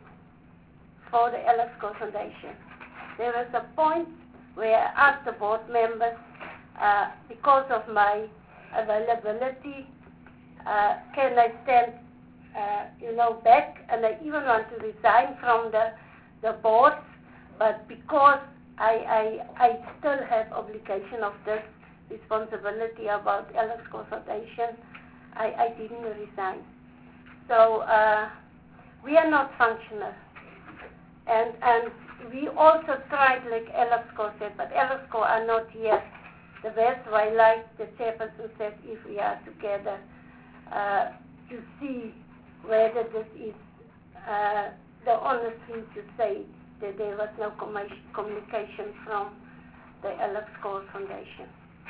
for the Alex Gore Foundation. There was a point where I asked the board members, uh, because of my availability, uh, can I stand, uh, you know, back, and I even want to resign from the, the board, but because I, I, I still have obligation of this responsibility about Alex Gore Foundation, I, I didn't resign. So uh, we are not functional. And, and we also tried, like Alex Gore said, but Alex Gore are not here. The best way, like the chairperson said, if we are together, uh, to see whether this is uh, the honest thing to say that there was no commu- communication from the Alex Gore Foundation.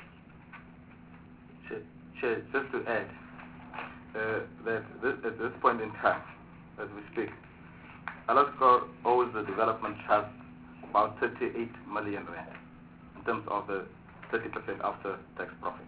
Chair, Chair, just to add, uh, that this, at this point in time, as we speak, Alex Gore owes the Development Trust about thirty-eight million rand in terms of the thirty percent after tax profit.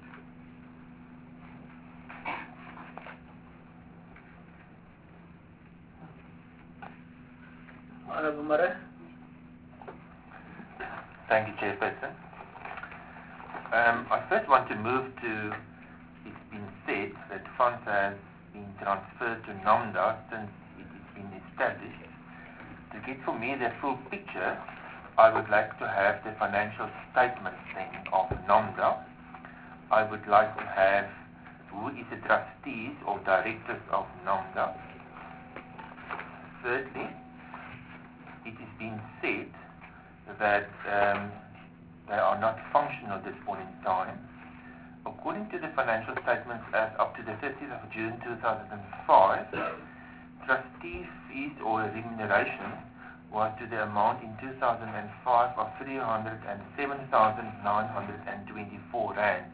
Honorable Murray. Thank you, Chairperson. Um, I first want to move to, it's been said that funds have been transferred to NAMDA since it has been established. To get for me the full picture, I would like to have the financial statements then of NAMDA. I would like to have who is the trustees or directors of NAMDA. Thirdly, it has been said that um, they are not functional at this point in time. According to the financial statements as up to the thirtieth of June two thousand five, trustee fees or remuneration was to the amount in two thousand five of three hundred seven thousand nine hundred twenty-four rands.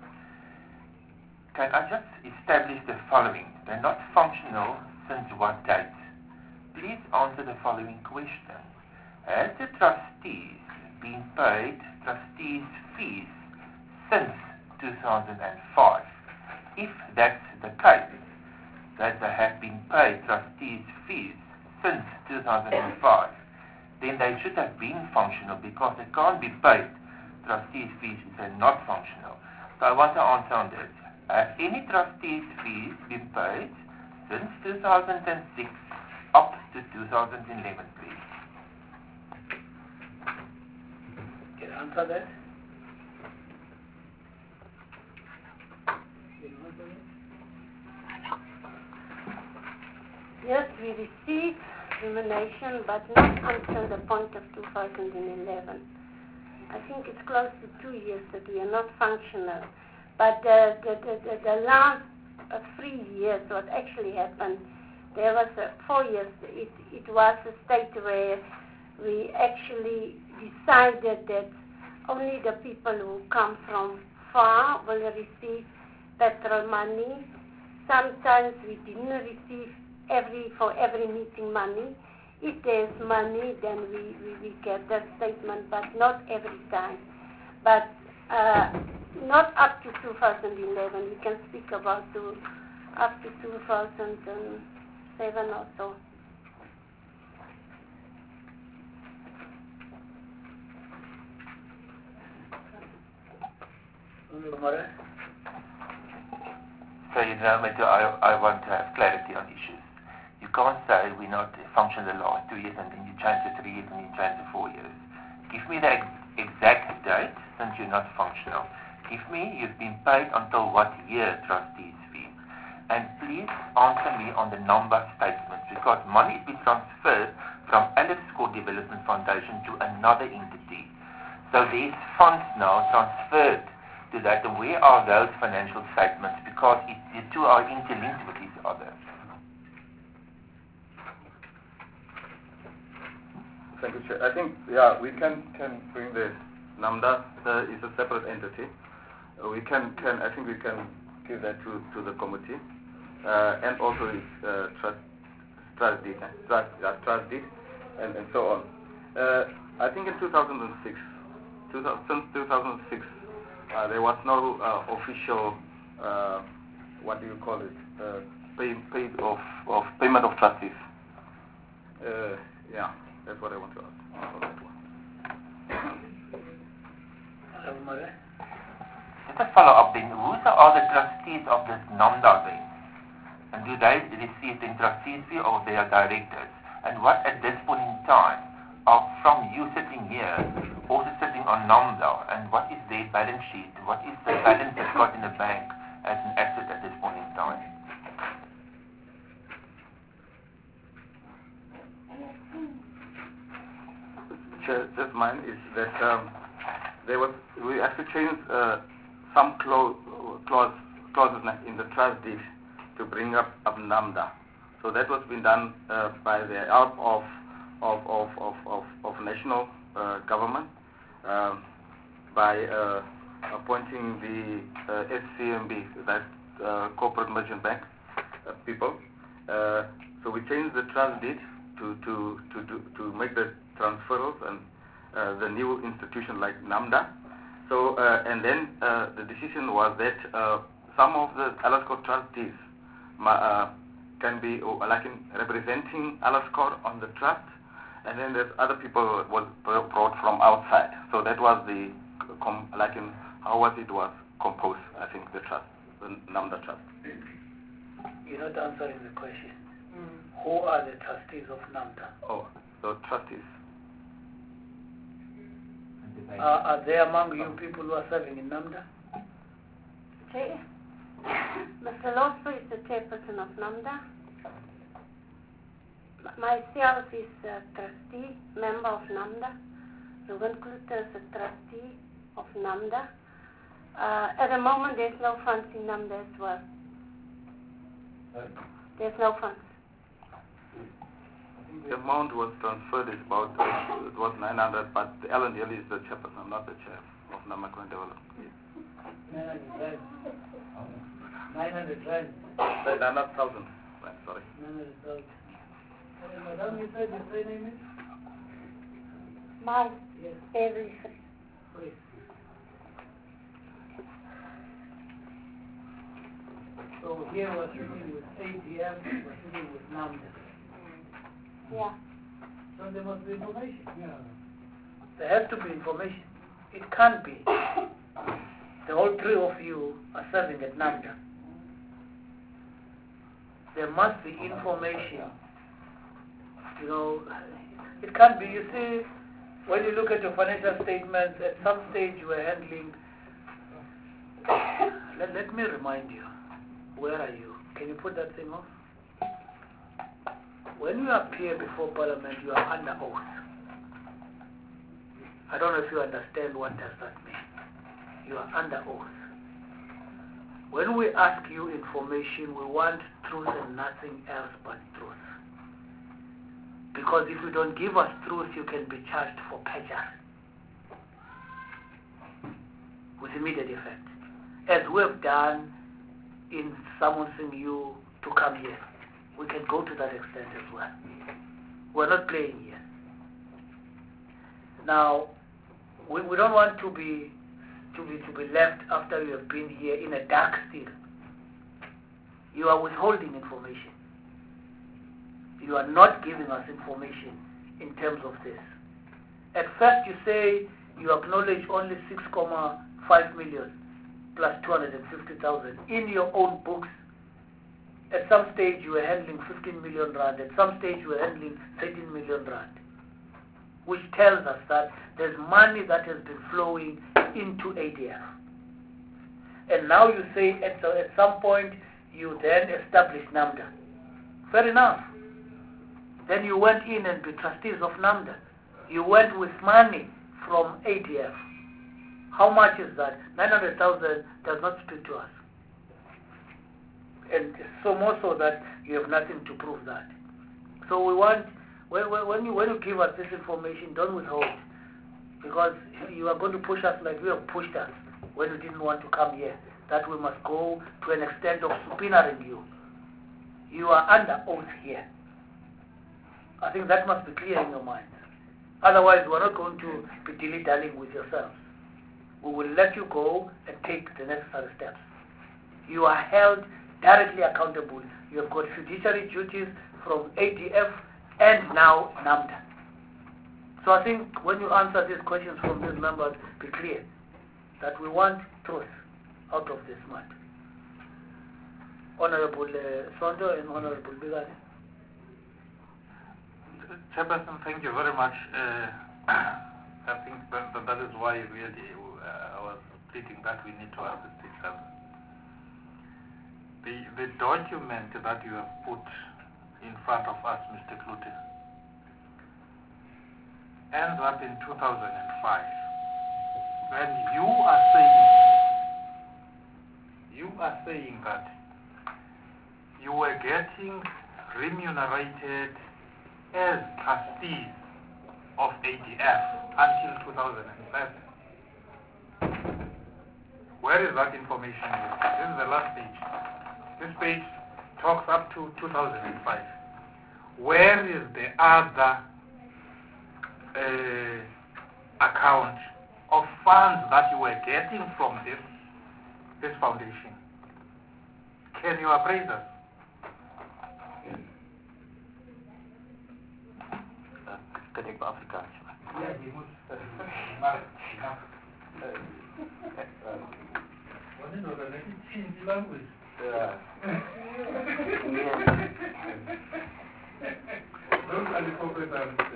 Can I just establish the following? They're not functional since what date? Please answer the following question. Has the trustees been paid trustees fees since two thousand five? If that's the case, that they have been paid trustees fees since two thousand five, then they should have been functional because they can't be paid trustees fees if they're not functional. So I want to answer on this. Have any trustees fees been paid since two thousand six up to two thousand eleven, please? Can you answer that? Yes, we received remuneration, but not until the point of two thousand eleven. I think it's close to two years that we are not functional. But the, the, the, the, the last uh, three years, what actually happened, there was uh, four years, it, it was a state where we actually decided that only the people who come from far will receive petrol money. Sometimes we didn't receive every for every meeting money. If there's money, then we, we, we get that statement, but not every time. But uh, not up to two thousand eleven. We can speak about to, up to two thousand seven or so. So you know, I, I want to have clarity on issues. You can't say we're not functional the last two years and then you change to three years and you change to four years. Give me the ex- exact date since means you're not functional. Give me, you've been paid until what year, trustees fee? And please answer me on the number statements, because money is being transferred from Underscore Development Foundation to another entity. So there's funds now transferred to that, and where are those financial statements? Because it, the two are interlinked with each other. Thank you, Chair. I think, yeah, we can, can bring the NAMDA uh, is a separate entity. Uh, we can, can, I think we can give that to, to the committee, uh, and also its uh, trust, trust deed, uh, trust, uh, trust deed, and, and so on. Uh, I think in two thousand six, two thousand, since two thousand six, uh, there was no uh, official, uh, what do you call it, uh, pay, pay of, of payment of trustees. Uh, yeah. That's what I want to ask for that one. Just a follow-up then. Who are the trustees of this NAMDA then? And do they receive the trustees fee or they are directors? And what at this point in time are from you sitting here, also sitting on NAMDA, and what is their balance sheet? What is the balance that's got in the bank as an asset at this point in time? Just mine is that um, there was we have to change uh, some clause, clause clauses in the trust deed to bring up, up NAMDA. So that was been done uh, by the help of of of of of, of national uh, government uh, by uh, appointing the uh, S C M B, that uh, Corporate Merchant Bank uh, people. Uh, so we changed the trust deed to to to do, to make the transfers and uh, the new institution like NAMDA. So uh, and then uh, the decision was that uh, some of the Alascore trustees uh, can be uh, like in representing Alascore on the trust, and then there's other people was brought from outside. So that was the com like in how was it was composed. I think the trust, the NAMDA trust. You're not answering the question. Mm. Who are the trustees of NAMDA? Oh, so trustees. Uh, are they among you people who are serving in NAMDA? Chair. Mister Losper is the chairperson of NAMDA. Myself is a trustee, member of NAMDA. Ruben Kluter is a trustee of NAMDA. Uh, at the moment, there's no funds in NAMDA as well. There's no funds. The amount was transferred is about, uh, it was nine hundred, but Alan Daly is the chairperson, I'm not the chair of Namaquan Development. nine hundred rand. nine hundred rand. nine hundred thousand, right, sorry. nine hundred thousand. Uh, Madam, you said your surname is? Mine. Yes. Every Please. So here we're sitting with A T M, we're sitting with NAMDA. Yeah. So there must be information. Yeah. There has to be information. It can't be. The whole three of you are serving at NAMDA. There must be information. You know, it can't be. You see, when you look at your financial statements, at some stage you are handling. Let, let me remind you. Where are you? Can you put that thing off? When you appear before Parliament, you are under oath. I don't know if you understand what does that mean. You are under oath. When we ask you information, we want truth and nothing else but truth. Because if you don't give us truth, you can be charged for perjury with immediate effect, as we have done in summoning you to come here. We can go to that extent as well. We're not playing here. Now, we, we don't want to be to be to be left after you have been here in a dark still. You are withholding information. You are not giving us information in terms of this. At first, you say you acknowledge only six point five million plus two hundred fifty thousand in your own books. At some stage you were handling fifteen million rand, at some stage you were handling thirteen million rand, which tells us that there's money that has been flowing into A D F. And now you say at, the, at some point you then established NAMDA. Fair enough. Then you went in and be trustees of NAMDA. You went with money from A D F. How much is that? nine hundred thousand does not speak to us. And so more so that you have nothing to prove that. So we want, when, when, you, when you give us this information, don't withhold. Because you are going to push us like you have pushed us when you didn't want to come here. That we must go to an extent of subpoenaing you. You are under oath here. I think that must be clear in your mind. Otherwise, we're not going to be dilly-dallying with yourselves. We will let you go and take the necessary steps. You are held directly accountable. You have got fiduciary duties from A D F and now NAMDA. So I think when you answer these questions from these members, be clear that we want truth out of this matter. Honorable uh, Sondo and Honorable Bigani. Chairperson, thank you very much. Uh, I think that, that is why really uh, I was pleading that we need to assist each other. The, the document that you have put in front of us, Mister Klute, ends up in two thousand five. When you are saying, you are saying that you were getting remunerated as trustees of A D F until two thousand seven. Where is that information? This is the last page. This page talks up to two thousand five. Where is the other uh, account of funds that you were getting from this, this foundation? Can you appraise us? Kan ik Afrikaans? Ja, je moet. Maar, wat is dat? Dat is niet language. Ja. Those are the corporate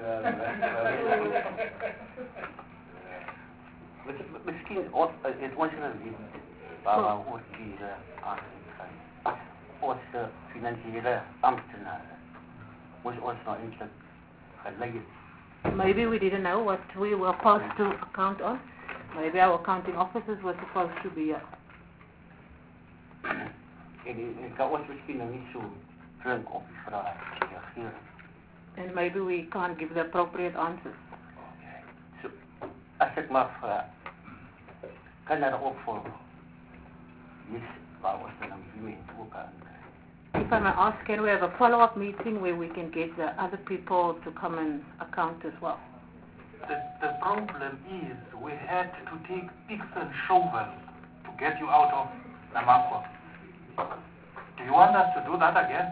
Misschien het onze waar we ook hier aangegaan. Als onze financiële ambtenaren moest ons nou eindelijk geleid. Maybe we didn't know what we were supposed to account on. Maybe our accounting officers were supposed to be. Uh, Ik kan ons misschien nog niet zo flink op vragen reageren. And maybe we can't give the appropriate answers. So, als ik mag vragen, kan er ook voor iets waar ons dan mee ook aan. If I may ask, can we have a follow-up meeting where we can get the other people to come and account as well? The, the problem is we had to take picks and shovels to get you out of Namakwa. Do you want us to do that again?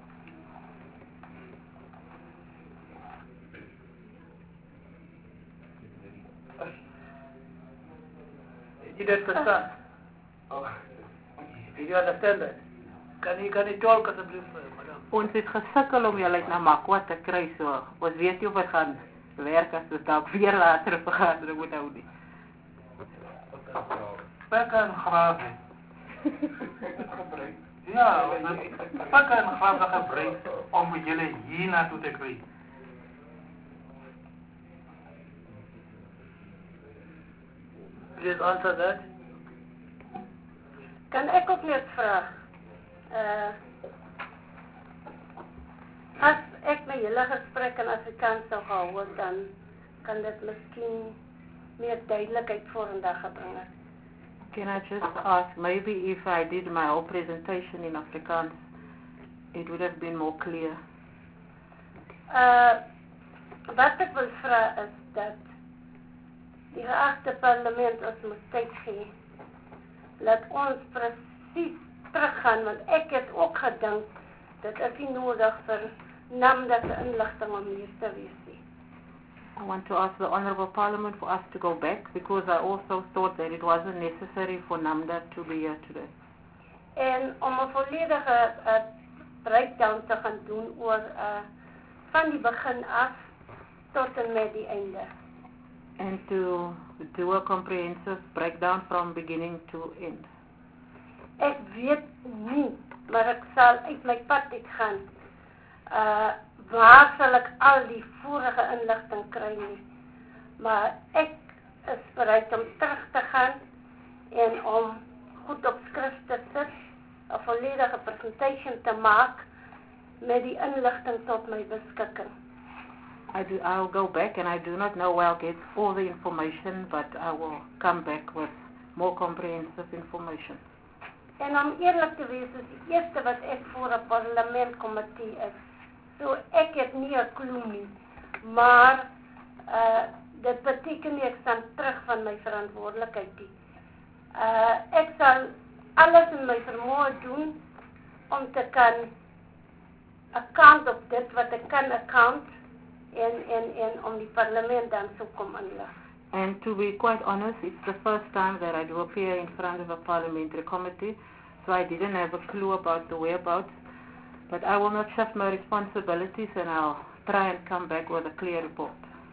Did you understand? Oh. Did you understand that? Kan jy kan jy tolk asseblief, madam? Ons het gesukkel om julle uit Namakwa te kry, so ons weet nie of dit gaan werk as ons dalk weer later 'n vergadering moet hou nie. Pak en graaf. Ja, pak en graaf gebruik om julle hier na toe te kry. Please answer that. Kan ek ook net vra? Uh, as ek my hele gesprek in Afrikaans sou gehou, dan kan dit miskien meer duidelikheid vorendag gebring het. Can I just ask, maybe if I did my whole presentation in Afrikaans, it would have been more clear. Uh, wat ek wil vra is dat die geagte parlement ons moet tyd gee, laat ons presies teruggaan, want ek het ook gedink, dit is nie nodig vir NAMDA se inligting om hier te wees nie. I want to ask the Honourable Parliament for us to go back, because I also thought that it wasn't necessary for NAMDA to be here today. En om 'n volledige uh, breakdown te gaan doen oor uh, van die begin af tot en met die einde. And to do a comprehensive breakdown from beginning to end. Ek weet nie, maar ek sal uit my pad uitgaan. Uh, waar sal ek al die vorige inligting kry nie? Maar ek is bereid om terug te gaan en om goed op skrift te sit, 'n volledige presentation te maak met die inligting tot my beskikking. I do, I'll go back and I do not know where I'll get all the information, but I will come back with more comprehensive information. En om eerlik te wees, is die eerste wat ek voor 'n parlementkomitee is. So ek het nie 'n klou nie, maar uh, dit beteken nie ek staan terug van my verantwoordelikheid nie. Uh, ek sal alles in my vermoë doen om te kan account op dit wat ek kan account en, en, en om die parlement dan so kom inlig. And to be quite honest, it's the first time that I do appear in front of a parliamentary committee, so I didn't have a clue about the whereabouts. But I will not shift my responsibilities and I'll try and come back with a clear report.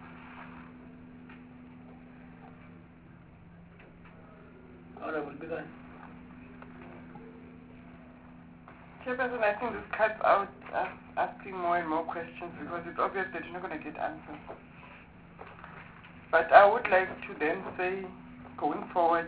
Honorable Bigan. Chairperson, I think this cuts out us asking more and more questions because it's obvious that you're not going to get answers. But I would like to then say, going forward,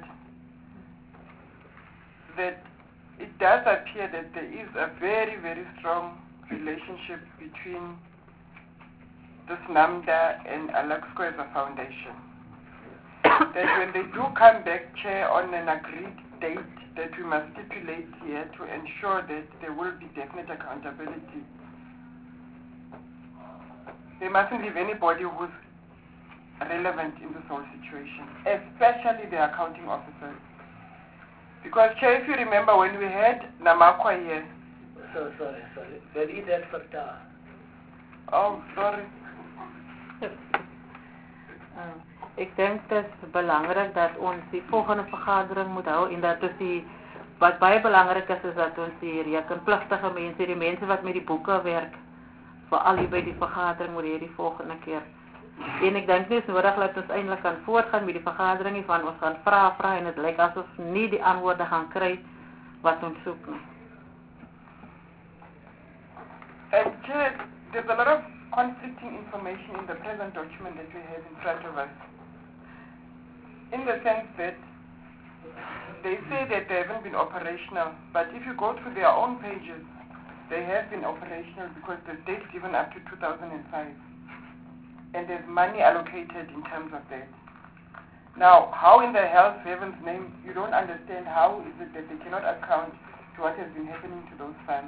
that it does appear that there is a very, very strong relationship between this NAMDA and Alexco as a foundation. That when they do come back, Chair, on an agreed date, that we must stipulate here to ensure that there will be definite accountability. They mustn't leave anybody who's relevant in this whole situation, especially the accounting officers. Because, Chair, if you remember when we had Namakwa here. So, sorry, sorry. Very that Fatah. Oh, sorry. Uh, ek dink dit is belangrik dat ons die volgende vergadering moet hou en dat ons die, wat baie belangrik is, is dat ons die rekenpligtige mense, die mense wat met die boeke werk, veral hier by die vergadering moet hê die volgende keer. En ek dink nie is nodig dat ons eintlik kan voortgaan met die vergadering nie, want ons gaan vra, vra en het lyk asof nie die antwoorde gaan kry wat ons soek nie. And Chair, there's a lot of conflicting information in the present document that we have in front of us. In the sense that they say that they haven't been operational, but if you go through their own pages, they have been operational because the date's given up to two thousand five. And there's money allocated in terms of that. Now, how in the hell's heaven's name, you don't understand how is it that they cannot account to what has been happening to those funds?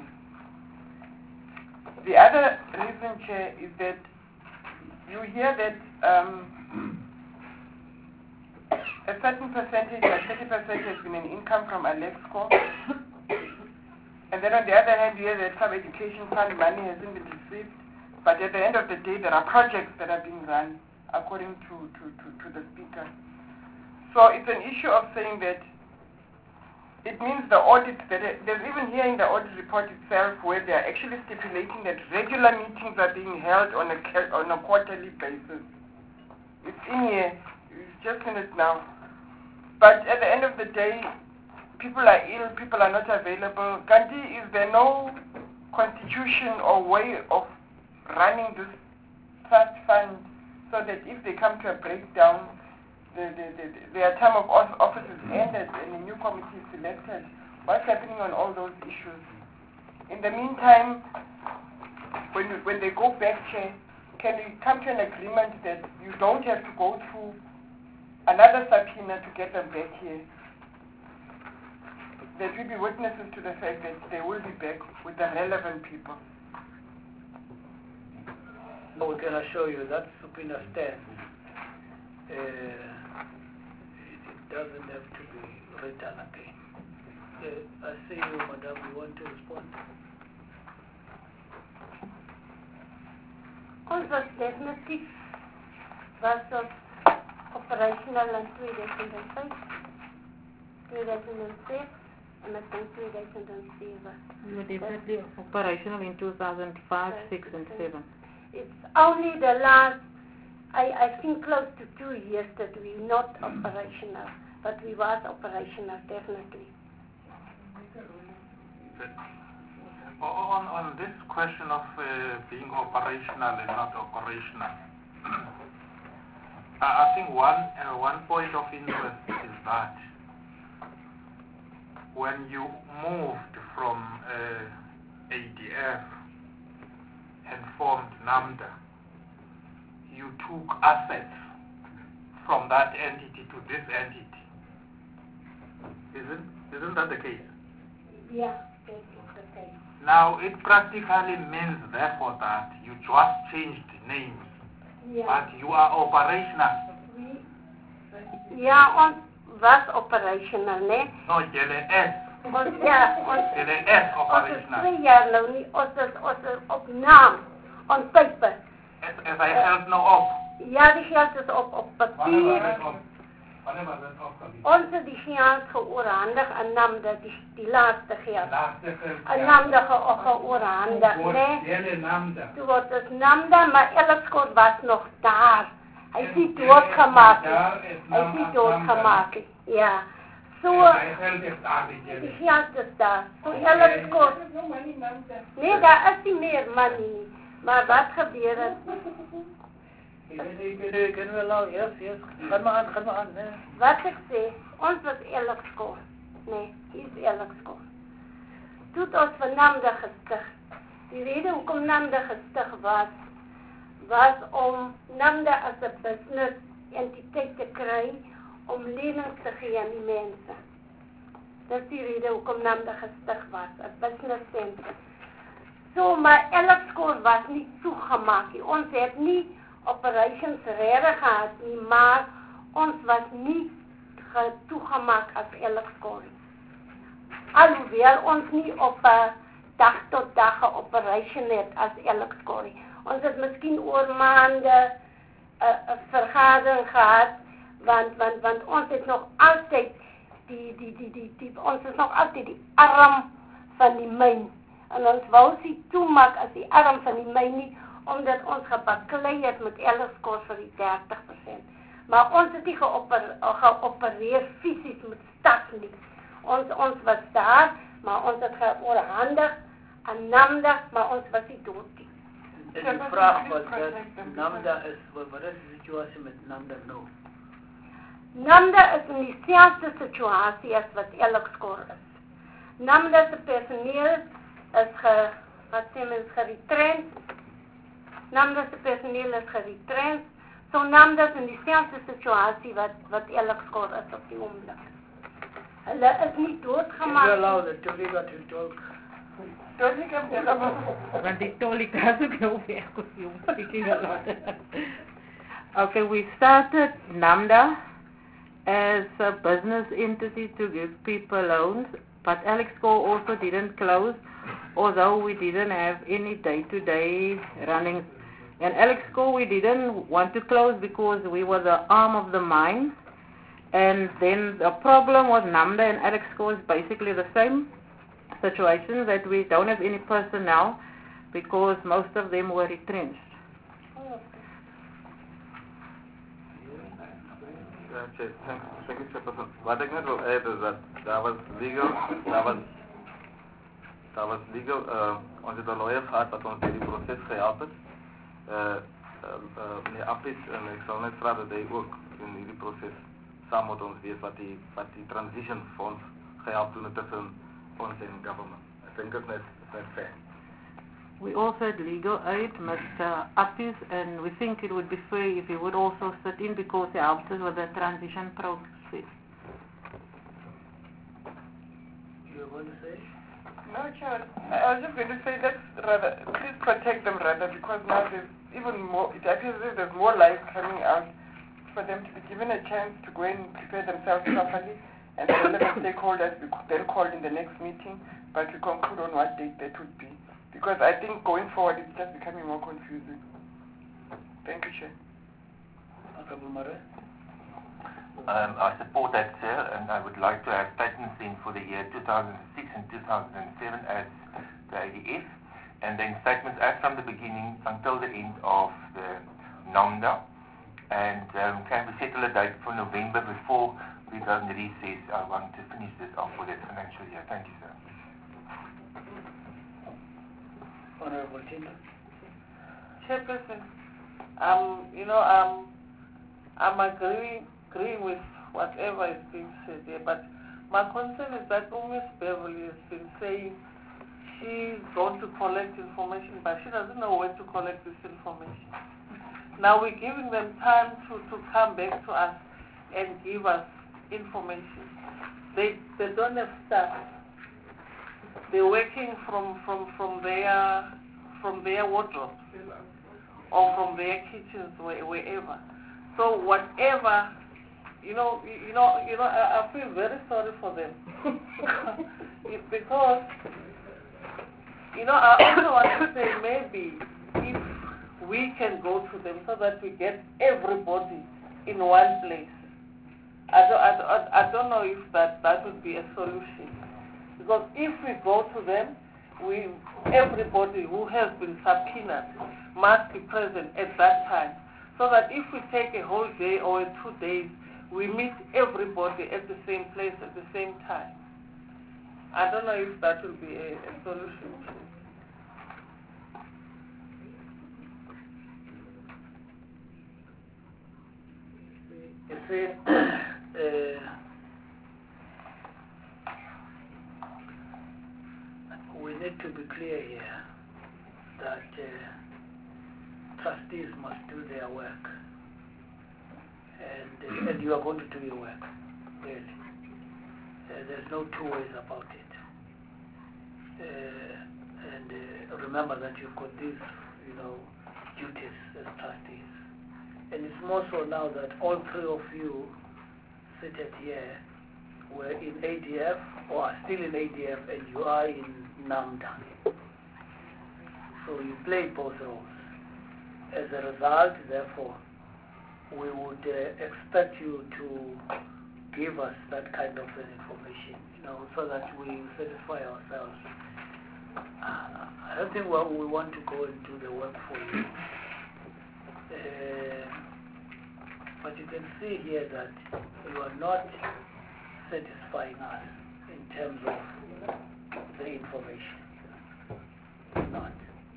The other reason, Chair, is that you hear that um, a certain percentage, like thirty percent has been an income from Alexco. And then on the other hand, you hear that some education fund money hasn't been received. But at the end of the day, there are projects that are being run according to, to, to, to the speaker. So it's an issue of saying that it means the audit, that it, there's even here in the audit report itself where they are actually stipulating that regular meetings are being held on a, on a quarterly basis. It's in here, it's just in it now. But at the end of the day, people are ill, people are not available. Gandhi, is there no constitution or way of running this trust fund so that if they come to a breakdown, the, the, the, their time of office is ended and a new committee is selected? What's happening on all those issues? In the meantime, when, when they go back, Chair, can we come to an agreement that you don't have to go through another subpoena to get them back here? That we be witnesses to the fact that they will be back with the relevant people. We can assure you that subpoena stands. Uh, it, it doesn't have to be written again. Uh, I see you, Madam, you want to respond? Ons was definitief was op operational in two thousand five, two thousand six en ek dink two thousand seven. We were definitely operational in two thousand five, six and seven. It's only the last, I, I think close to two years that we're not operational, but we was operational, definitely. On, on this question of uh, being operational and not operational, I think one, uh, one point of interest is that when you moved from uh, A D F and formed NAMDA, you took assets from that entity to this entity. Isn't, isn't that the case? Yeah, that is the case. Now, it practically means, therefore, that you just changed names, Yeah. but you are operational. We, ja, ons was operational, né? No, J L S. Ons, ja, ons, J L S ons is operational. twee jaar nou nie, ons is, ons is op naam, on paper. As, as I held no op. Ja, die geld is op, op Wanneer was papier. het op? Wanneer was het opgebied? Ons het die geld geoorhandig aan NAMDA, die, die laatste geld. Laatste geld. Aan NAMDA ge, geoorhandig, Voor né? hele NAMDA. Toen wordt het NAMDA, maar Elkskot was nog daar. Hij is niet doodgemaakt. Hij is niet doodgemaakt. Ja. Zo, die geld is daar. Zo Elkskot. Nee, daar is niet meer money. Maar wat gebeurt er? Kunnen we nou, yes, yes. Ga maar aan, ga maar aan. Nee. Wat ik zei, ons was Elkskot. Nee, hier is Elkskot. Toen ons van NAMDA gesticht. Die reden hoekom NAMDA gesticht was, was om NAMDA als een business entiteit te krijgen om lenings te geven aan die mensen. Dat is die reden hoekom NAMDA gesticht was, een business center. So, maar Elkskot was niet toegemaakt. Ons heeft niet operations rare gehad nie, maar ons was niet toegemaakt als Elkskot. Alhoewel ons niet op een dag tot dag een operation het als Elkskot. Ons het misschien oor maanden een vergadering gehad, want, want, want ons is nog altijd die, die, die, die, die, ons is nog altijd die arm van die myn. En ons wou sie toemaak as die arm van die myn nie, omdat ons gebaklei het met Elkskot vir die dertig persent. Maar ons het nie geoper, geopereer fisies met stad nie. Ons, ons was daar, maar ons het geoorhandig aan NAMDA, maar ons was nie dood nie. En die vraag was dat NAMDA is, wat is die situasie met NAMDA nou? NAMDA is in diezelfde situasie as wat Elkskot is. NAMDA se personeel is ge, wat sê mens, geretrencht. NAMDA se personeel is geretrencht. So NAMDA is in diezelfde situasie wat, wat Elkskot is op die oomblik. Hulle is nie doodgemaak. Jy allow the Tolika to talk. Tolika, want die Tolika is ook nou weg, speaking a lot. Okay, we started NAMDA as a business entity to give people loans, but Elkskot also didn't close, although we didn't have any day-to-day running. And Elkskot we didn't want to close because we were the arm of the mine. And then the problem was NAMDA and Elkskot is basically the same situation, that we don't have any personnel because most of them were retrenched. Okay, thank, thank you, Chairperson. Wat ek net wil add is dat daar was legal, daar was, daar was legal, uh, ons het een lawyer gehad wat ons in die proces gehelp het. Uh, uh, uh, meneer Appis, en ek sal net vraag dat hy ook in die proces saam met ons wees wat die, wat die transition fonds gehelp doen tussen ons en government. I think it's net, net fair. We also had legal aid, Mister Appis, and we think it would be fair if he would also sit in because he helped us with the transition process. You want to say? No, Chair. I was just going to say let's rather, please protect them rather, because now there's even more, it appears as if there's more life coming out for them to be given a chance to go and prepare themselves properly, and the relevant stakeholders be then called in the next meeting, but we conclude on what date that would be. Because I think going forward it's just becoming more confusing. Thank you, Chair. Um, I support that, Chair, and I would like to have statements in for the year two thousand six and two thousand seven as the A D F, and then statements as from the beginning until the end of the NAMDA, And um, can we settle a date for November before we go on recess? I want to finish this off for that financial year. Thank you, sir. Honorable Tina. Chairperson, um, you know, um, I'm agreeing, agreeing with whatever is being said here, but my concern is that Miss Beverly has been saying she's going to collect information, but she doesn't know where to collect this information. Now we're giving them time to, to come back to us and give us information. They they don't have staff. They're working from, from, from their from their wardrobes or from their kitchens, where, wherever. So whatever, you know, you, you know, you know, I, I feel very sorry for them because, you know, I also want to say maybe if we can go to them so that we get everybody in one place. I don't, I, don't, I don't know if that, that would be a solution. Because if we go to them, we everybody who has been subpoenaed must be present at that time. So that if we take a whole day or two days, we meet everybody at the same place at the same time. I don't know if that will be a, a solution. You see, uh, we need to be clear here that uh, trustees must do their work, and uh, and you are going to do your work, really. Uh, there's no two ways about it. Uh, and uh, remember that you've got these, you know, duties as trustees. And it's more so now that all three of you seated here were in A D F or are still in A D F and you are in NAMDA. So you play both roles. As a result, therefore, we would uh, expect you to give us that kind of an information, you know, so that we satisfy ourselves. Uh, I don't think well, we want to go and do the work for you. Uh, but you can see here that you are not satisfying us in terms of the information. Not.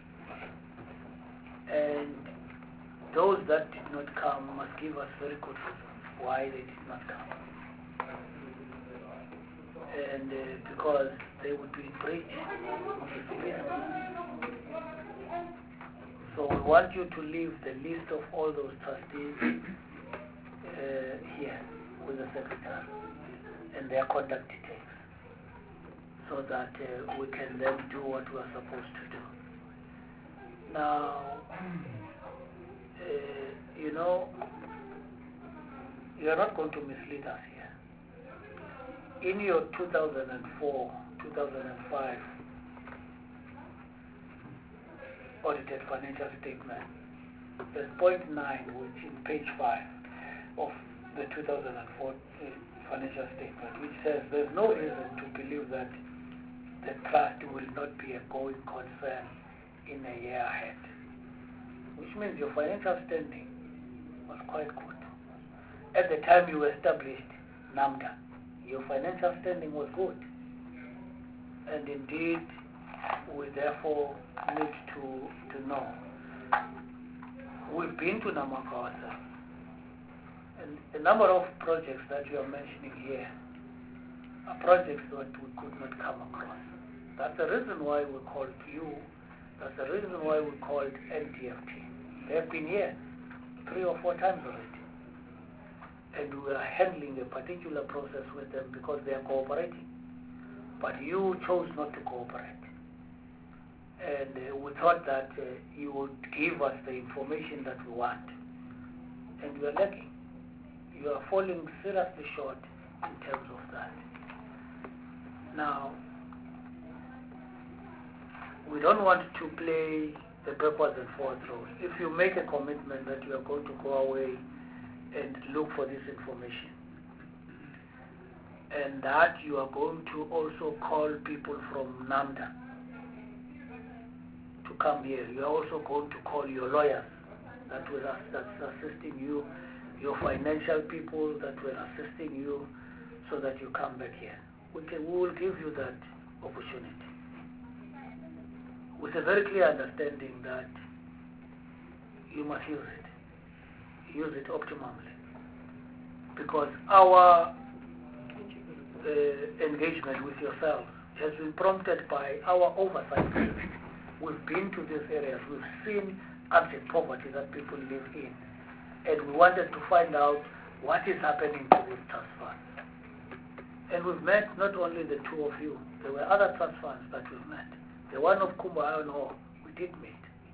And those that did not come must give us very good reasons why they did not come. And uh, because they would be in breach of the agreement. So we want you to leave the list of all those trustees uh, here with the secretary and their contact details, so that uh, we can then do what we are supposed to do. Now, uh, you know, you are not going to mislead us here. In your two thousand four, two thousand five audited financial statement, there's point nine, which in page five of the two thousand four uh, financial statement, which says there's no reason to believe that the trust will not be a going concern in a year ahead, which means your financial standing was quite good. At the time you established NAMDA, your financial standing was good. And indeed, we therefore need to, to know. We've been to Namaka ourselves. And the number of projects that you are mentioning here are projects that we could not come across. That's the reason why we called you. That's the reason why we called N T F T. They have been here three or four times already. And we are handling a particular process with them because they are cooperating. But you chose not to cooperate. And uh, we thought that uh, you would give us the information that we want. And you are lacking. You are falling seriously short in terms of that. Now, we don't want to play the backwards and forwards role. If you make a commitment that you are going to go away and look for this information, and that you are going to also call people from NAMDA to come here, you are also going to call your lawyers that were that's assisting you, your financial people that were assisting you, so that you come back here. We can, we will give you that opportunity with a very clear understanding that you must use it, use it optimally, because our uh, engagement with yourselves has been prompted by our oversight. We've been to these areas, we've seen abject poverty that people live in, and we wanted to find out what is happening to these trust funds. And we've met not only the two of you, there were other trust funds that we've met. The one of Kumba Iron Ore, we did meet.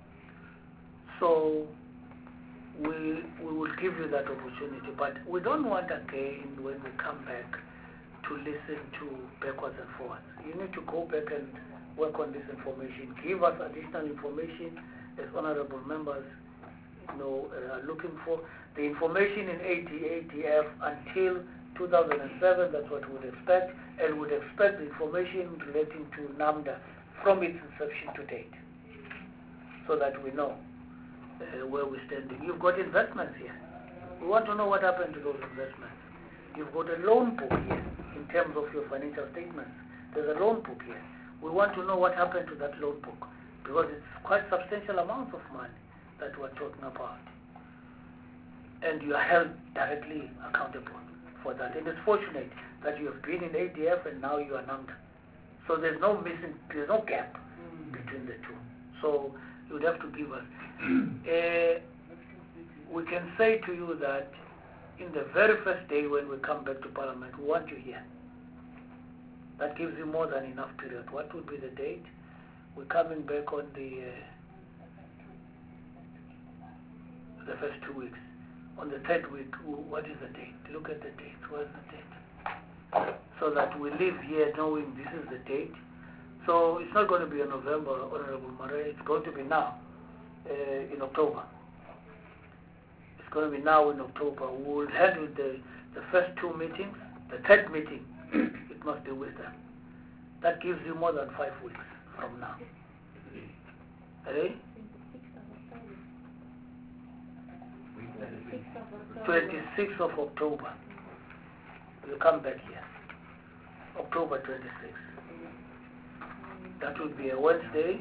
So we, we will give you that opportunity, but we don't want again when we come back to listen to backwards and forwards. You need to go back and work on this information. Give us additional information as honorable members you know, uh, are looking for. The information in A D A T F until two thousand seven, that's what we would expect, and would expect the information relating to NAMDA from its inception to date, so that we know uh, where we're standing. You've got investments here. We want to know what happened to those investments. You've got a loan book here in terms of your financial statements. There's a loan book here. We want to know what happened to that loan book, because it's quite substantial amounts of money that we're talking about. And you are held directly accountable for that. And it's fortunate that you have been in A D F and now you are NAMDA. So there's no missing, there's no gap between the two. So you would have to give us. uh, we can say to you that in the very first day when we come back to Parliament, we want you here. That gives you more than enough period. What would be the date? We're coming back on the uh, the first two weeks. On the third week, what is the date? Look at the date. What's the date? So that we live here knowing this is the date. So it's not going to be in November, Honorable Murray. It's going to be now, uh, in October. It's going to be now in October. We will handle the, the first two meetings. The third meeting, it must be with them. That gives you more than five weeks from now. Eh? twenty-sixth of October. You come back here. October twenty-sixth. That will be a Wednesday.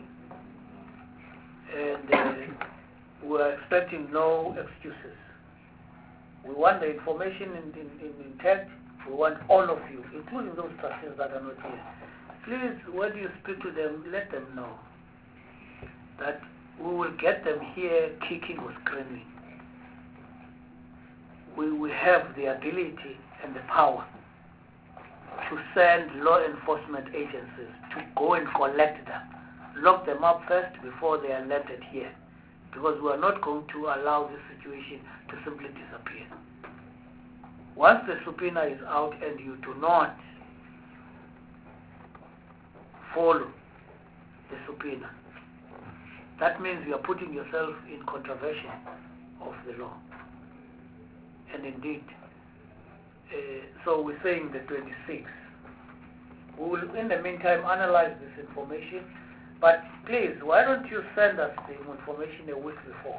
And uh, we are expecting no excuses. We want the information in, in, in intent. We want all of you, including those trustees that are not here. Please, when you speak to them, let them know that we will get them here kicking or screaming. We, we have the ability and the power to send law enforcement agencies to go and collect them, lock them up first before they are landed here, because we are not going to allow this situation to simply disappear. Once the subpoena is out and you do not follow the subpoena, that means you are putting yourself in contravention of the law. And indeed, uh, so we're saying the twenty-sixth. We will, in the meantime, analyze this information. But please, why don't you send us the information a week before?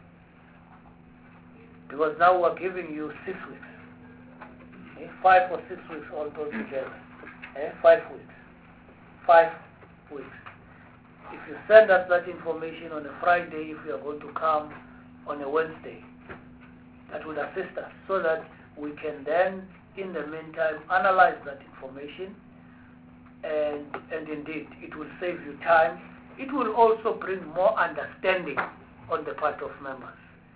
Because now we're giving you six weeks. Eh? Five or six weeks all together. Eh? Five weeks. Five weeks. If you send us that information on a Friday, if you are going to come on a Wednesday, that would assist us so that we can then, in the meantime, analyze that information, and, and indeed, it will save you time. It will also bring more understanding on the part of members.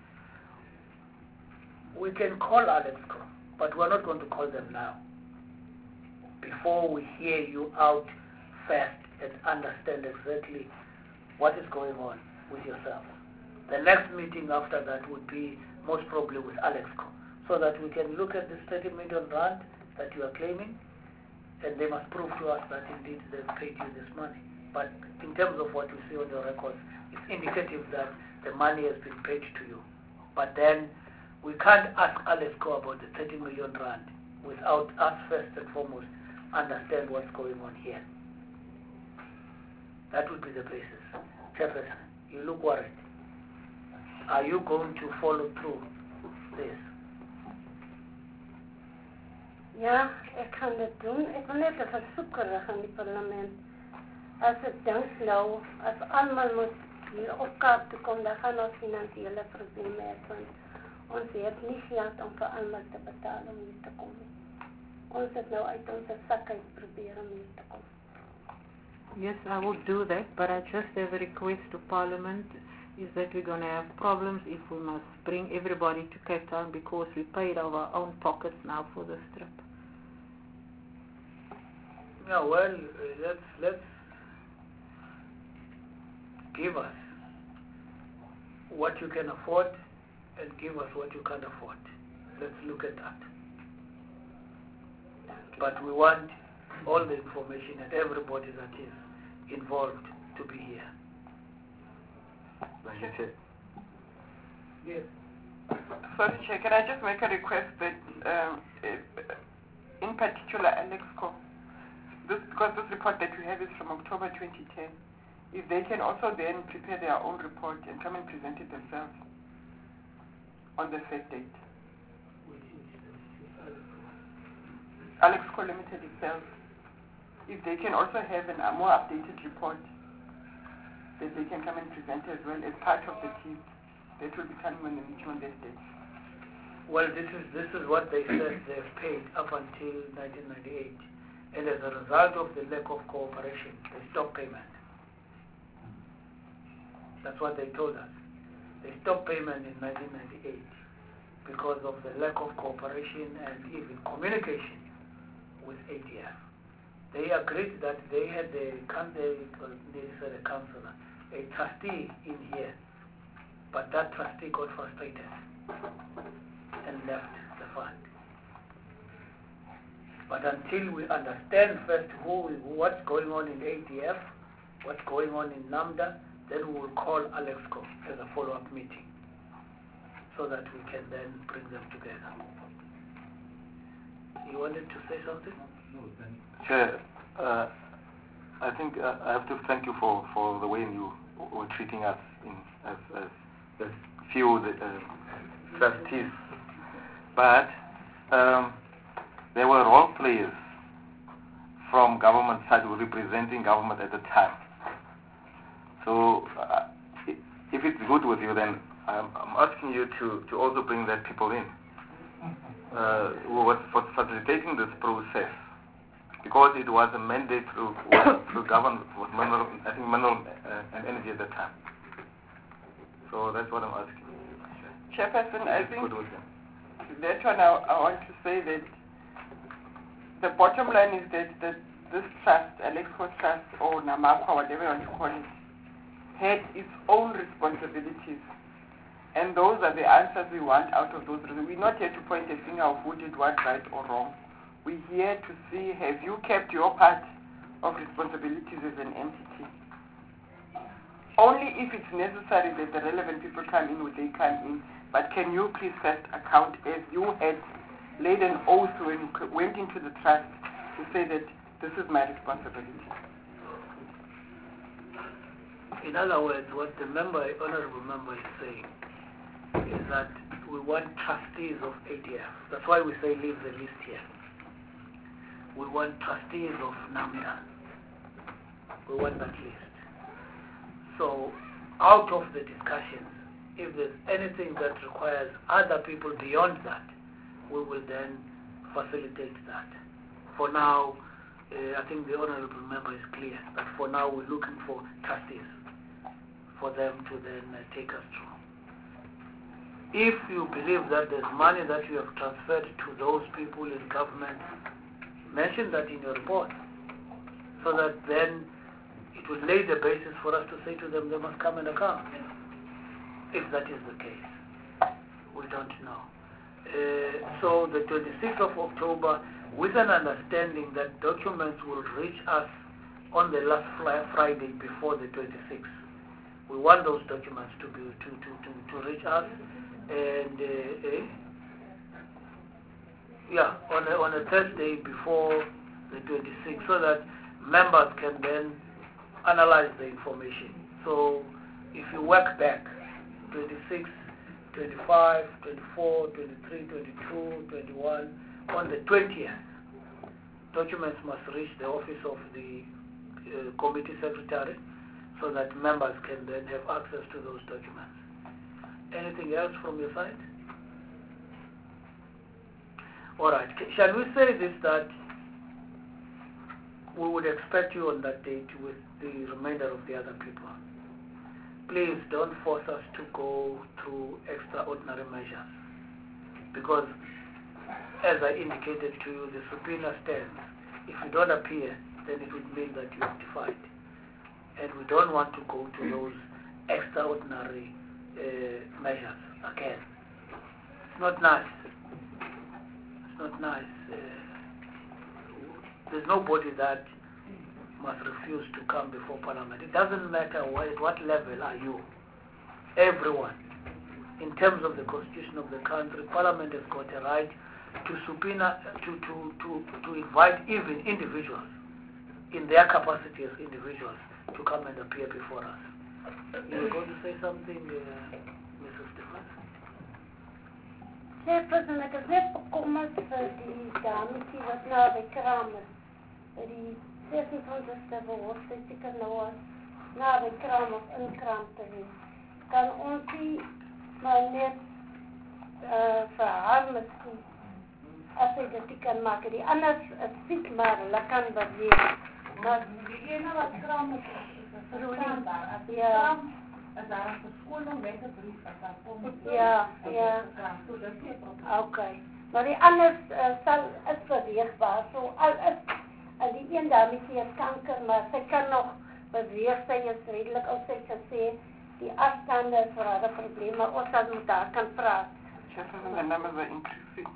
We can call Alexco, but we're not going to call them now, before we hear you out first and understand exactly what is going on with yourself. The next meeting after that would be most probably with Alexco, so that we can look at this thirty million rand that you are claiming, and they must prove to us that indeed they've paid you this money. But in terms of what you see on your records, it's indicative that the money has been paid to you. But then we can't ask Alexco about the thirty million rand without us first and foremost understand what's going on here. That would be the basis. Chairperson, you look worried. Are you going to follow through this? Ja, ek gaan dit doen. Ek wil net 'n versoek rig aan die parlement. As ek dink nou, as almal moet hier op Kaap toe kom, dan gaan ons finansiële probleme hê, want ons het nie geld om vir almal te betaal om hier te kom nie. Ons het nou uit ons sak uit probeer om hier te kom. Yes, I will do that, but I just have a request to Parliament is that we're going to have problems if we must bring everybody to Cape Town because we paid out of our own pockets now for this trip. Yeah, well, uh, let's, let's give us what you can afford and give us what you can't afford. Let's look at that. But we want all the information and everybody that is involved to be here. Yes. Sorry, Chair, can I just make a request that, um, if, in particular, Alexco, this, because this report that we have is from October twenty ten, if they can also then prepare their own report and come and present it themselves on the set date. Alexco Limited itself, if they can also have an, a more updated report that they can come and present as well as part of the team that will be coming on the meeting on that day. Well, this is this is what they said they've paid up until nineteen ninety-eight, and as a result of the lack of cooperation, they stopped payment. That's what they told us. They stopped payment in nineteen ninety-eight because of the lack of cooperation and even communication with A D F. They agreed that they had a, they, they said a councillor, a trustee in here, but that trustee got frustrated and left the fund. But until we understand first who, what's going on in A D F, what's going on in NAMDA, then we will call Alexco as a follow-up meeting so that we can then bring them together. You wanted to say something? Chair, uh, I think uh, I have to thank you for, for the way you were treating us in, as, as, as few the, uh, trustees. But um, there were role players from government side who were representing government at the time. So uh, if it's good with you, then I'm, I'm asking you to, to also bring that people in uh, who was facilitating this process, because it was a mandate through through government with mineral, I think mineral uh, and energy at that time. So that's what I'm asking. Chairperson, I think that one I, I want to say that the bottom line is that, that this trust, Alexco Trust or Namakwa, whatever you want to call it, had its own responsibilities. And those are the answers we want out of those. We're not here to point a finger of who did what right or wrong. We're here to see, have you kept your part of responsibilities as an entity? Only if it's necessary that the relevant people come in, would they come in. But can you please first account as you had laid an oath when you went into the trust to say that this is my responsibility? In other words, what the member, honorable member is saying is that we want trustees of A D F. That's why we say leave the list here. We want trustees of NAMDA. We want that list. So out of the discussions, if there's anything that requires other people beyond that, we will then facilitate that. For now, uh, I think the honorable member is clear that for now we're looking for trustees for them to then uh, take us through. If you believe that there's money that you have transferred to those people in government, mention that in your report, so that then it will lay the basis for us to say to them they must come and account. If that is the case, we don't know. Uh, so the twenty-sixth of October, with an understanding that documents will reach us on the last Friday before the twenty-sixth. We want those documents to be to to to, to reach us, and uh, eh, yeah, on a, on a Thursday before the twenty-sixth, so that members can then analyze the information. So if you work back twenty-six, twenty-five, twenty-four, twenty-three, twenty-two, twenty-one. On the twentieth, documents must reach the office of the uh, committee secretary so that members can then have access to those documents. Anything else from your side? All right. Shall we say this, that we would expect you on that date with the remainder of the other people? Please don't force us to go through extraordinary measures, because as I indicated to you, the subpoena stands. If you don't appear, then it would mean that you are defied. And we don't want to go to those extraordinary uh, measures again. It's not nice. It's not nice. Uh, there's nobody that must refuse to come before Parliament. It doesn't matter what, at what level are you. Everyone. In terms of the constitution of the country, Parliament has got a right to subpoena, to, to, to, to invite even individuals in their capacity as individuals to come and appear before us. You were going to say something, uh, Missus Stephens? Chairperson, ek is net bekommerd vir die dametjie wat nou by kraam is. By die vyf-en-twintigste behoort sy seker nou as na by kraam of in kraam te wees. Kan ons die maar net uh, vir haar miskien as hy dit kan maak. Die anders is ziek, maar hulle kan beweeg. Maar die ene wat kraam is, is verstaanbaar. As die kraam is daar een verskoning weggebreid, as daar kom het. Ja, ja. So dit is nie oké. Maar die anders uh, sal, is beweegbaar. So al is uh, die een dametjie het kanker, maar sy kan nog beweeg. Sy is redelijk, als sy gesê, die afstande is vir haar probleem, maar ons sal met haar kan praat. Chairperson, the numbers are increasing.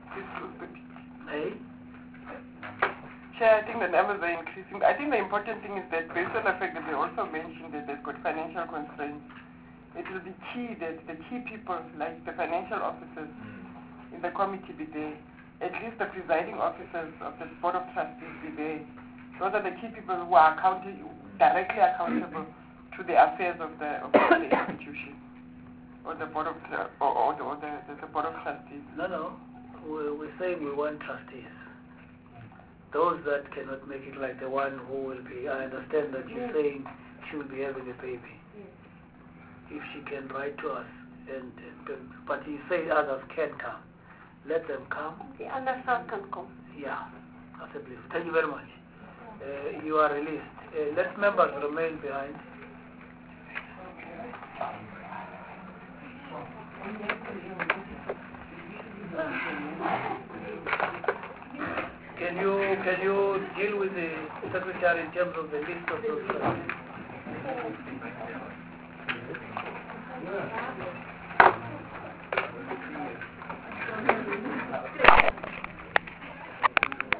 Hey? Chair, I think the numbers are increasing. I think the important thing is that based on the fact that they also mentioned that they've got financial constraints, it will be key that the key people, like the financial officers in the committee be there, at least the presiding officers of the Board of Trustees be there. Those are the key people who are accounting, directly accountable to the affairs of the, of the institution, or the Board of, or, or, the, or the, the, the Board of Trustees. No, no. We're, we're saying we want trustees. Those that cannot make it, like the one who will be, I understand that you're saying she will be having a baby. Yes. If she can write to us, and, and but you say others can come. Let them come. The others can come. Yeah, that's a belief. Thank you very much. Uh, you are released. Uh, let members remain behind. Can you can you deal with the secretary in terms of the list of those?